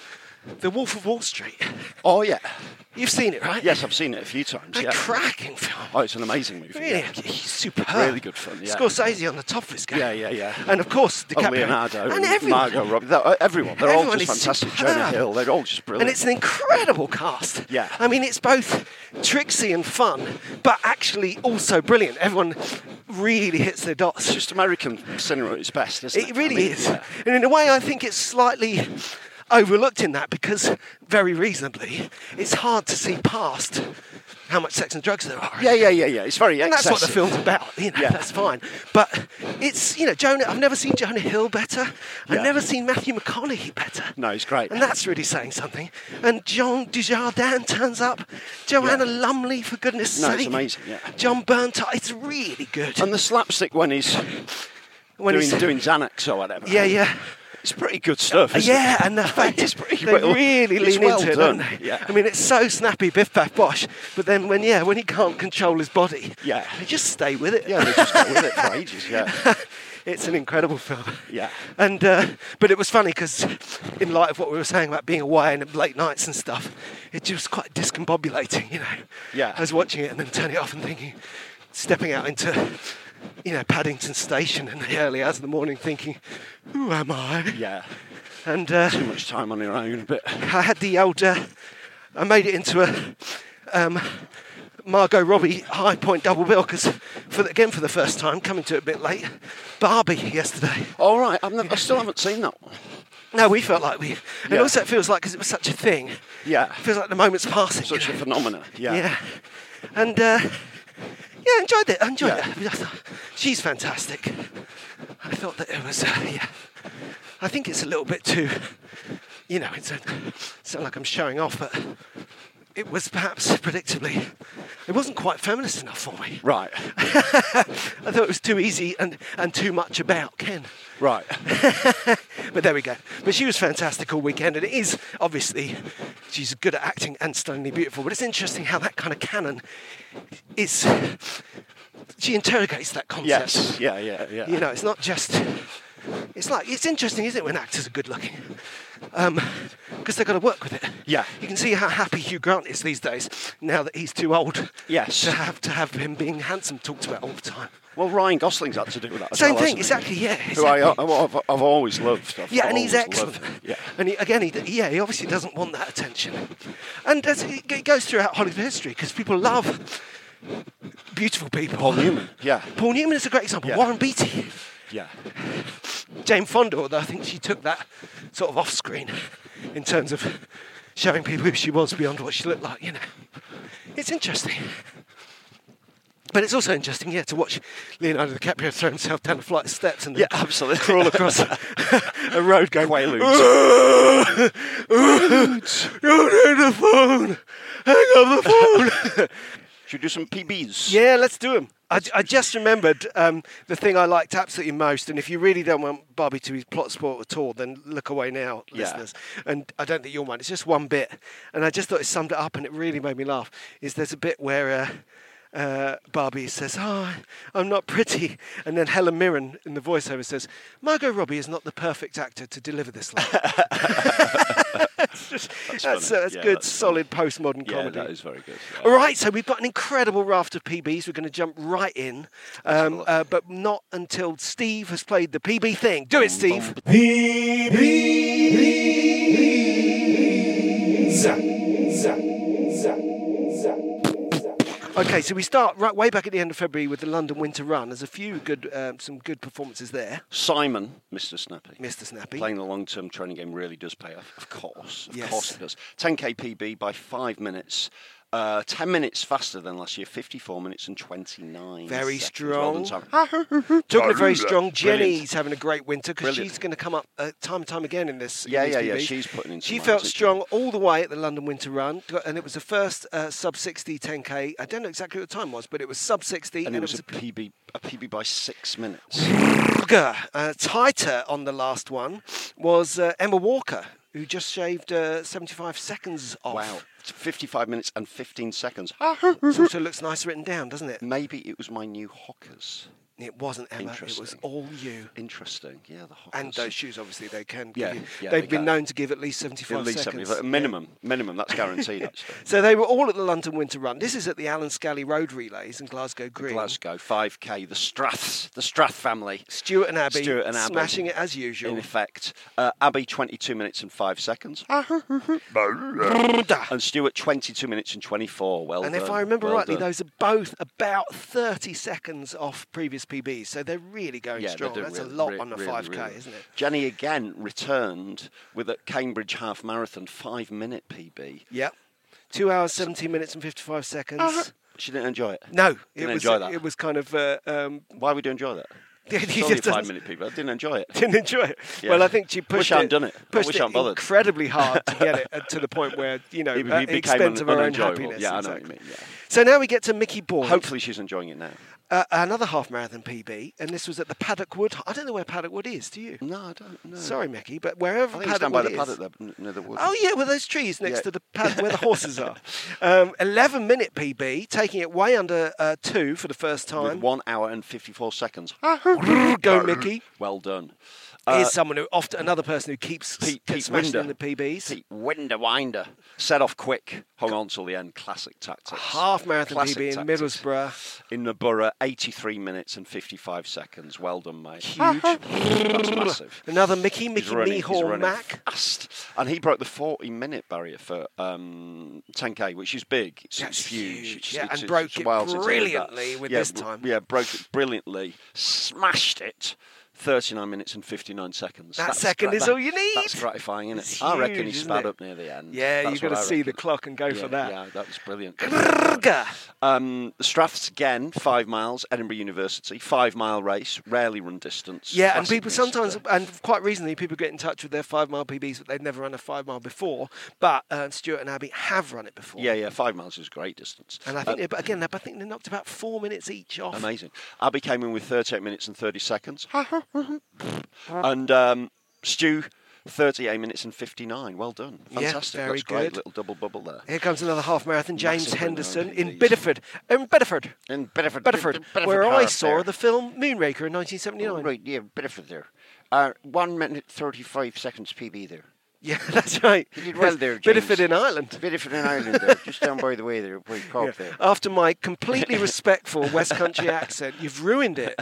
The Wolf of Wall Street. Oh, yeah. You've seen it, right? Yes, I've seen it a few times. A Yeah. cracking film. Oh, it's an amazing movie. Really, Yeah. superb. Really good fun. Yeah. Scorsese on the top of his game. Yeah. And of course, Oh, DiCaprio. Leonardo and everyone. Margot Robbie. Everyone. They're all just is fantastic. superb. Jonah Hill. They're all just brilliant. And it's an incredible cast. Yeah. I mean, it's both tricksy and fun, but actually also brilliant. Everyone really hits their dots. It's just American cinema at its best, isn't it? It really is. Yeah. And in a way, I think it's slightly overlooked in that because, very reasonably, it's hard to see past how much sex and drugs there are. Yeah. It's very And that's excessive. what the film's about, Yeah. That's fine. But it's, Jonah, I've never seen Jonah Hill better. Yeah. I've never seen Matthew McConaughey better. No, he's great. And that's really saying something. And John Dujardin turns up. Joanna Lumley, for goodness sake. No, it's amazing, yeah. John Bernthal, it's really good. And the slapstick when he's doing Xanax or whatever. Yeah. It's pretty good stuff, isn't Yeah, it? and the fact It's pretty they well- really it's lean well into it, done, don't they? yeah. I mean, it's so snappy, biff, baff, bosh. But then when he can't control his body, Yeah. they just stay with it. Yeah, they just go with it for ages, yeah. It's an incredible film. Yeah. And but it was funny because, in light of what we were saying about being away and late nights and stuff, it just was quite discombobulating, Yeah. I was watching it and then turning it off and thinking, stepping out into, Paddington Station in the early hours of the morning, thinking, who am I? Yeah. And Too much time on your own, but I had the old. I made it into a Margot Robbie High Point double bill because, for the first time, coming to it a bit late, Barbie yesterday. all right. I still haven't seen that one. No, we felt like we. And Yeah. also, it feels like because it was such a thing. Yeah. It feels like the moment's passing. Such a phenomenon. Yeah. Yeah. And enjoyed it. I enjoyed Yeah. it. I thought, she's fantastic. I thought that it was. I think it's a little bit too. It's not like I'm showing off, but it was perhaps predictably. It wasn't quite feminist enough for me. Right. I thought it was too easy and too much about Ken. Right. But there we go. But she was fantastic all weekend, and it is obviously she's good at acting and stunningly beautiful. But it's interesting how that kind of canon is. She interrogates that concept. Yes. Yeah. It's not just. It's interesting, isn't it, when actors are good looking? Because they've got to work with it. Yeah. You can see how happy Hugh Grant is these days, now that he's too old. Yes. To have him being handsome talked about all the time. Well, Ryan Gosling's had to do with that as Same well, thing, hasn't he? exactly, yeah. Who I've always loved. And he's excellent. Yeah. And he obviously doesn't want that attention. And it goes throughout Hollywood history because people love beautiful people. Paul Newman. Yeah. Paul Newman is a great example. Yeah. Warren Beatty. Yeah. Jane Fonda, although I think she took that sort of off screen in terms of showing people who she was beyond what she looked like, It's interesting. But it's also interesting, to watch Leonardo DiCaprio throw himself down a flight of steps and then absolutely. crawl across a road going, Quaaludes. Don't need the phone! Hang up the phone! Should we do some PBs? Yeah, let's do them. I just remembered the thing I liked absolutely most, and if you really don't want Barbie to be plot sport at all, then look away now, listeners. And I don't think you'll mind. It's just one bit, and I just thought it summed it up, and it really made me laugh. There's a bit where Barbie says, "Oh, I'm not pretty," and then Helen Mirren in the voiceover says, "Margot Robbie is not the perfect actor to deliver this line." That's good, solid postmodern comedy. Yeah, that is very good. Yeah. All right, so we've got an incredible raft of PBs. We're going to jump right in, but not until Steve has played the PB thing. Do it, Steve. Okay, so we start right way back at the end of February with the London Winter Run. There's a few good, some good performances there. Simon, Mr. Snappy. Mr. Snappy. Playing the long-term training game really does pay off, of course. Of Yes. course it does. 10k PB by 5 minutes. 10 minutes faster than last year, 54 minutes and 29 Very seconds. strong. Well done, Simon. Talking of very strong, Jenny's Brilliant. having a great winter because Brilliant. she's going to come up time and time again in this. Yeah, in this yeah, PB. she's putting in some She miles, felt isn't she? strong all the way at the London Winter Run, and it was the first sub 60 10k. I don't know exactly what the time was, but it was sub 60, And it was a PB by 6 minutes. tighter on the last one was Emma Walker, who just shaved 75 seconds off. Wow. It's 55 minutes and 15 seconds. It also looks nice written down, doesn't it? Maybe it was my new Hockers. It wasn't Emma. It was all you. Interesting. Yeah, the hoppers. And those shoes, obviously, they can give Yeah, you. yeah, They've they been can. known to give at least 75 At least seconds. 70, minimum. That's guaranteed, actually. So they were all at the London Winter Run. This is at the Alan Scally Road Relays in Glasgow Green. Glasgow, 5K, the Strath family. Stuart and Abby smashing smashing it as usual. In effect. Abby, 22 minutes and 5 seconds. And Stuart, 22 minutes and 24. Well and done. if I remember well rightly, done. those are both about 30 seconds off previous PBs. So they're really going strong. That's a lot on a 5K, isn't it? Jenny again returned with a Cambridge Half Marathon 5-minute PB. Yep. 2 hours, 17 minutes and 55 seconds. She didn't enjoy it. No. Didn't enjoy that. It was kind of... Why would you enjoy that? It's He only just 5-minute PB. I didn't enjoy it. Didn't enjoy it. Yeah. Well, I think she pushed Wish I hadn't done it. I pushed wish it I hadn't bothered. incredibly hard to get it to the point where, you know, It at the became expense of her own unenjoyable. happiness. Yeah, exactly. I know what you mean. Yeah. So now we get to Mickey Boyd. Hopefully she's enjoying it now. Another half marathon PB, and this was at the Paddock Wood. I don't know where Paddock Wood is. Do you? No, I don't know. Sorry, Mickey, but wherever I think Paddock it's down by Wood the paddock there, near the wood. Oh yeah, well those trees next to the paddock where the horses are. 11-minute PB, taking it way under 2 for the first time. With 1 hour and 54 seconds. Go, Mickey. Well done. Here's someone who often another person who keeps Pete smashing Winder. in the PBs. Pete Winder. Set off quick, hung on till the end. Classic tactics. Half marathon Classic PB in tactics. Middlesbrough. In the Borough, 83 minutes and 55 seconds. Well done, mate. Huge. That's massive. Another Mickey He's running Mac. fast. And he broke the 40-minute barrier for 10K, which is big. It's huge. Yeah, It's and broke it wild to do that. brilliantly with this time. Yeah, broke it brilliantly. Smashed it. 39 minutes and 59 seconds. That second is all you need. That's gratifying, isn't It's it? I reckon he huge, isn't sped it? up near the end. Yeah, That's you've got what to I see the reckon. clock and go for that. Yeah, that was brilliant. Grrrga. The Straths again, 5 miles, Edinburgh University, 5-mile race, rarely run distance. Yeah, and Classic people miss. sometimes, and quite recently, people get in touch with their 5-mile PBs, but they've never run a 5-mile before. But Stuart and Abby have run it before. Yeah, 5 miles is a great distance. And I think, I think they knocked about 4 minutes each off. Amazing. Abby came in with 38 minutes and 30 seconds. And Stu, 38 minutes and 59. Well done. Fantastic. Yeah, very That's great. good. Little double bubble there. Here comes another half marathon, James Massive Henderson winner, in indeed. Bedford. In Bedford, Bedford where I half saw there. the film Moonraker in 1979. Oh, right, yeah, Bedford there. 1 minute 35 seconds PB there. Yeah, that's right. You did well there, James. Bedford in Ireland. Bedford in Ireland there, just down by the way there, by Cork there. After my completely respectful West Country accent, you've ruined it.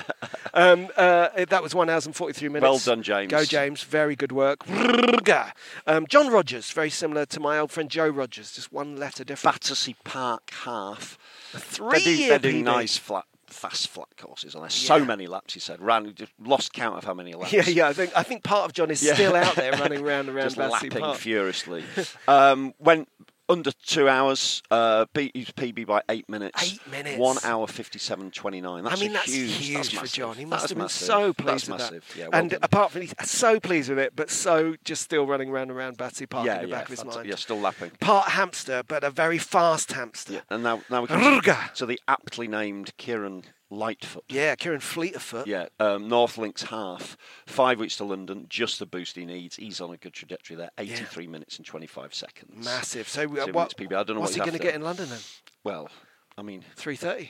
That was 1 hour and 43 minutes. Well done, James. Go, James. Very good work. John Rogers, very similar to my old friend Joe Rogers, just one letter different. Battersea Park half. A 3-year They're doing PB. nice fast flat courses, and there's so many laps. He said, just lost count of how many laps. Yeah. I think part of John is still out there running round and round just Battersea lapping Park. furiously. Went under 2 hours. Beat his PB by 8 minutes. 8 minutes. 1 hour 57:29. That's that's huge. That's for massive. John. He must That's have been massive. so pleased That's with massive. that. Yeah, well and done. apart from he's so pleased with it, but so just still running round and round Battersea Park in the back of his fantastic. mind. Yeah, still lapping. Part hamster, but a very fast hamster. Yeah, and now we come Rrrga. to the aptly named Kieran Lightfoot. Yeah, Kieran Fleetfoot. Yeah, North Links half, 5 weeks to London, just the boost he needs. He's on a good trajectory there, 83 minutes and 25 seconds. Massive. So minutes PB. I don't know what's he what going to after. get in London then? Well, I mean, 3:30.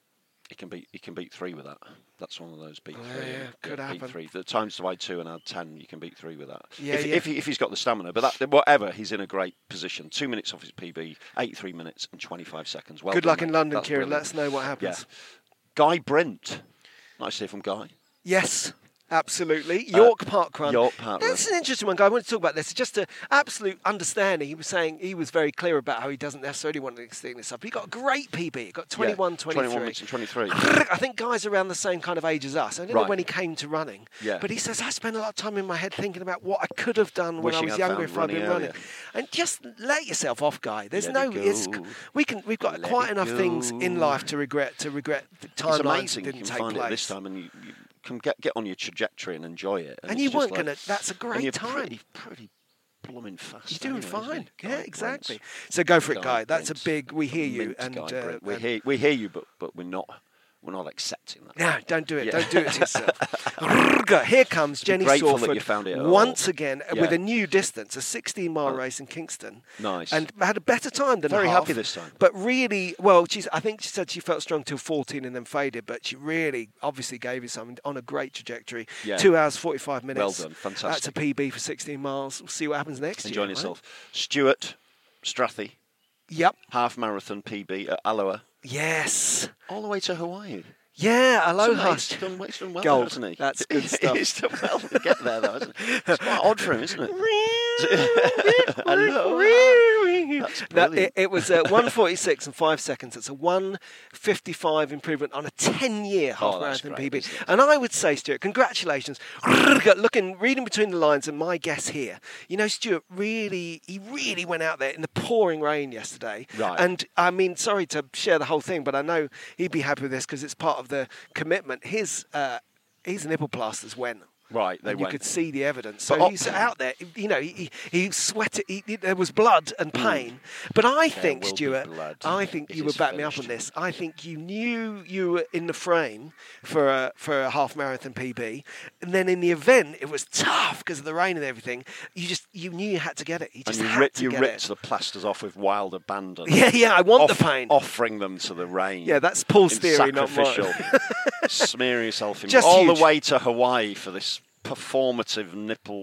he can beat 3 with that. That's one of those beat 3. Yeah, could happen. Beat 3. The times divide 2 and add 10, you can beat 3 with that. Yeah, if he's got the stamina, but whatever, he's in a great position. 2 minutes off his PB, 83 minutes and 25 seconds. Well Good done, luck in mate. London, That's Kieran. brilliant. Let us know what happens. Yeah. Guy Brent. Nice to hear from Guy. Yes. Absolutely. York Park Run. York Park Run. That's an interesting one, Guy. I want to talk about this. Just to absolute understanding, he was saying he was very clear about how he doesn't necessarily want to extend this up. He got a great PB. He got 21, 23. 21 minutes and 23. I think Guy's around the same kind of age as us. I don't know Right. when he came to running. Yeah. But he says, I spend a lot of time in my head thinking about what I could have done when Wishing I was I'd younger found if I'd been running. earlier. And just let yourself off, Guy. There's Let it go. we've got Let quite it enough things go. in life to regret the It's timelines amazing that you didn't can take find place. it this time and you can get on your trajectory and enjoy it. And it's you just weren't like- going to. That's a and great you're time. Pretty blooming fast. You're doing anyway, isn't fine. it? Yeah, Guy exactly. Brent. So go for it, Guy Guy. That's a Brent. big. We hear you. Mint And Guy Brent. We hear you, but we're not We're not accepting that. No, don't do it. Yeah. Don't do it to yourself. Here comes Jenny Sawford you found it once again with a new distance, a 16-mile race in Kingston. Nice. And had a better time than Very half, happy this time. But really, well, I think she said she felt strong till 14 and then faded, but she really obviously gave it something on a great trajectory. Yeah. 2 hours, 45 minutes. Well done. Fantastic. That's a PB for 16 miles. We'll see what happens next year. Enjoying yourself. Right? Stuart Strathy. Yep. Half marathon PB at Aloha. Yes. All the way to Hawaii. Yeah, Aloha. He's done well, Gold. hasn't he? That's good stuff. He's done well to get there, though, isn't it? It's quite odd for him, isn't it? It was 1:46 and 5 seconds. It's a 1:55 improvement on a 10-year half marathon PB. And I would say, Stuart, congratulations. Reading between the lines, and my guess here, Stuart really went out there in the pouring rain yesterday. Right. And I mean, sorry to share the whole thing, but I know he'd be happy with this because it's part of the commitment. His nipple plasters went. Right, you could see the evidence. So he's out there. He sweated. There was blood and pain. But I think, Stuart, I think you would back me up on this. I think you knew you were in the frame for a half marathon PB, and then in the event it was tough because of the rain and everything. You knew you had to get it. You ripped the plasters off with wild abandon. Yeah. I want the pain. Offering them to the rain. Yeah, that's Paul's theory, not mine. Smearing yourself in Just all huge. The way to Hawaii for this performative nipple.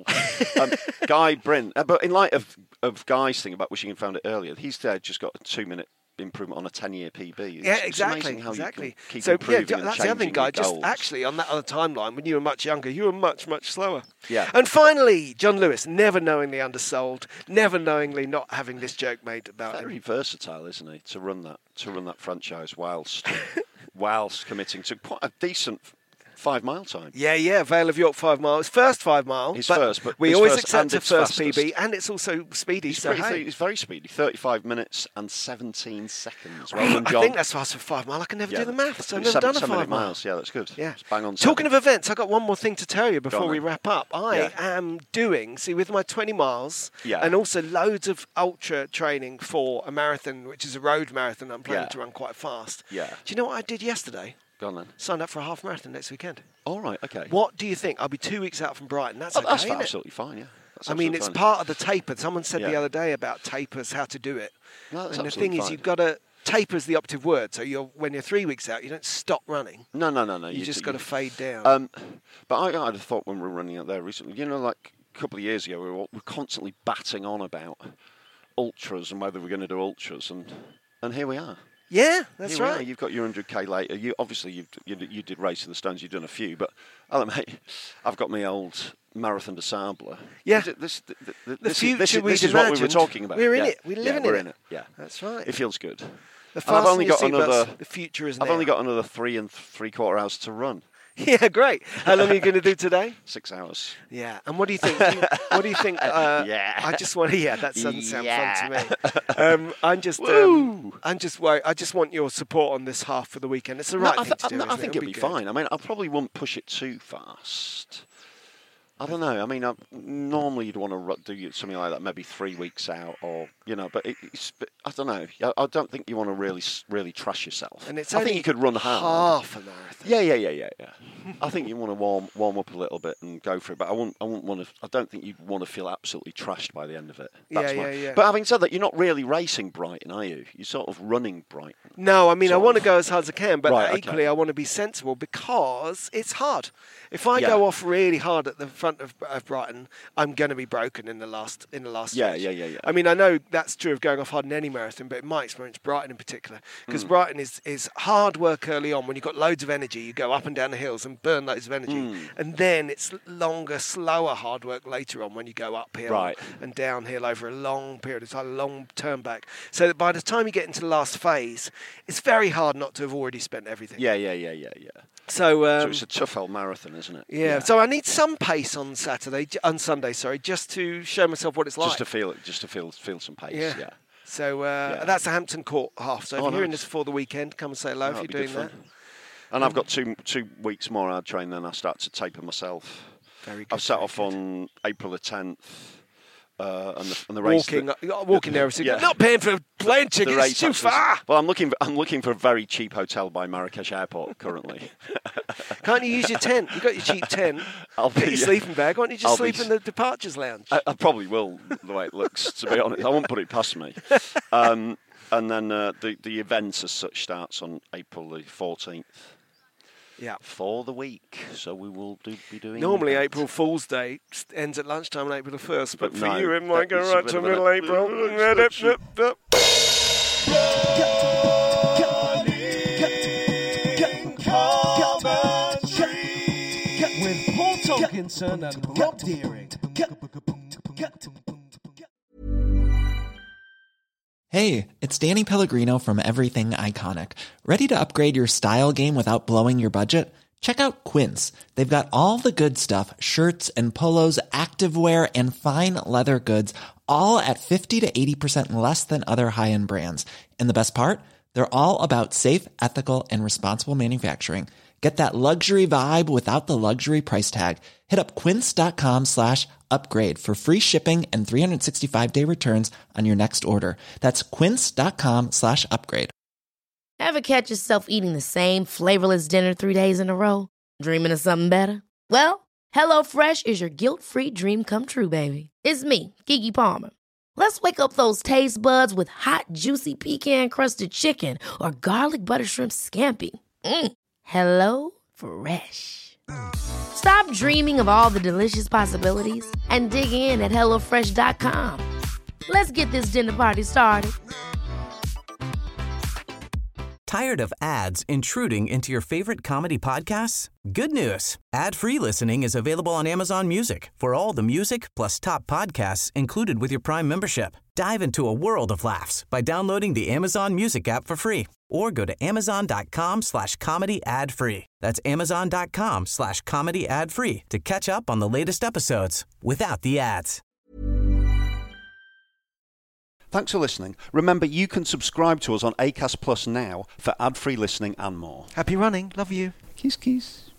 Guy Brint, but in light of Guy's thing about wishing he found it earlier, he's just got a 2-minute improvement on a 10-year PB. Yeah, exactly. So that's the other thing, Guy. Just actually on that other timeline, when you were much younger, you were much, much slower. Yeah. And finally, John Lewis, never knowingly undersold, never knowingly not having this joke made about him. Very versatile, isn't he? To run that franchise whilst committing to quite a decent 5-mile time. Yeah, Vale of York 5 miles. First 5 mile. But we always accept a first PB, and it's also speedy. It's very speedy. 35 minutes and 17 seconds. Well done, John. I think that's fast for 5 mile. I can never do the maths. I've never done a 5 miles. Yeah, that's good. Yeah. It's bang on. Talking of events, I've got one more thing to tell you before we wrap up. I am doing, with my 20 miles, and also loads of ultra training for a marathon, which is a road marathon I'm planning to run quite fast. Yeah. Do you know what I did yesterday? Go on then. Signed up for a half marathon next weekend. All right, okay. What do you think? I'll be 2 weeks out from Brighton. That's okay, that's absolutely fine, yeah. It's part of the taper. Someone said the other day about tapers, how to do it. No, that's and the thing is, you've got to... Taper's the operative word. So when you're 3 weeks out, you don't stop running. No. You just got to fade down. But I had a thought when we were running out there recently. like a couple of years ago, we were constantly batting on about ultras and whether we're going to do ultras, and here we are. Yeah, that's right. You've got your 100k later. You did Race in the Stones. You've done a few, but mate, I've got my old Marathon de Sable. Yeah, this is what we were talking about. We're in it. We're living in it. Yeah, that's right. It feels good. I've only got another. The future is now. I've only got another 3 3/4 hours to run. Yeah, great. How long are you going to do today? 6 hours. Yeah, and what do you think? I just want to. Yeah, that doesn't sound fun to me. I'm just worried. I just want your support on this half for the weekend. It's the right thing to do. I think it'll be fine. I mean, I probably won't push it too fast. I don't know. I mean, normally you'd want to do something like that, maybe 3 weeks out, or but I don't know. I don't think you want to really trash yourself. And I think you could run half a marathon. Yeah. I think you want to warm up a little bit and go for it, but I wouldn't want to. I don't think you'd want to feel absolutely trashed by the end of it. Yeah. But having said that, you're not really racing Brighton, are you? You're sort of running Brighton. No, I mean I want to go as hard as I can, but equally I want to be sensible because it's hard. If I go off really hard at the front of Brighton, I'm going to be broken in the last stage. Yeah. I mean, I know that's true of going off hard in any marathon, but in my experience, Brighton in particular, because Brighton is hard work early on. When you've got loads of energy, you go up and down the hills and burn loads of energy, and then it's longer, slower hard work later on when you go uphill and downhill over a long period of time, a long turn back. So that by the time you get into the last phase, it's very hard not to have already spent everything. Yeah. So it's a tough old marathon, isn't it? Yeah. So I need some pace on Sunday, just to show myself what it's like. Just to feel some pace. Yeah. So that's the Hampton Court half. So if you're hearing this before the weekend, come and say hello if you're doing that. And I've got 2 weeks more hard train, then I start to taper myself. Very good. I've set off on April the 10th and the race. Walking there, yeah. not paying for plane tickets. It's too far. Well, I'm looking for a very cheap hotel by Marrakesh Airport currently. Can't you use your tent? You've got your cheap tent. Get your sleeping bag. Why don't you just sleep in the departures lounge? I probably will, the way it looks. To be honest, I won't put it past me. And then the event as such starts on April the 14th. Yeah, for the week. So we will be doing. Normally, April Fool's Day ends at lunchtime on April the 1st, but for no, you, it might go right to middle April. With Paul Tomkinson and Rob Deering. Hey, it's Danny Pellegrino from Everything Iconic. Ready to upgrade your style game without blowing your budget? Check out Quince. They've got all the good stuff, shirts and polos, activewear, and fine leather goods, all at 50 to 80% less than other high-end brands. And the best part? They're all about safe, ethical, and responsible manufacturing. Get that luxury vibe without the luxury price tag. Hit up quince.com/upgrade for free shipping and 365-day returns on your next order. That's quince.com/upgrade. Ever catch yourself eating the same flavorless dinner 3 days in a row? Dreaming of something better? Well, HelloFresh is your guilt-free dream come true, baby. It's me, Keke Palmer. Let's wake up those taste buds with hot, juicy pecan-crusted chicken or garlic butter shrimp scampi. Hello Fresh. Stop dreaming of all the delicious possibilities and dig in at HelloFresh.com. Let's get this dinner party started. Tired of ads intruding into your favorite comedy podcasts? Good news. Ad-free listening is available on Amazon Music for all the music plus top podcasts included with your Prime membership. Dive into a world of laughs by downloading the Amazon Music app for free or go to amazon.com/comedy ad-free. That's amazon.com/comedy ad-free to catch up on the latest episodes without the ads. Thanks for listening. Remember, you can subscribe to us on Acast Plus now for ad-free listening and more. Happy running. Love you. Kiss, kiss.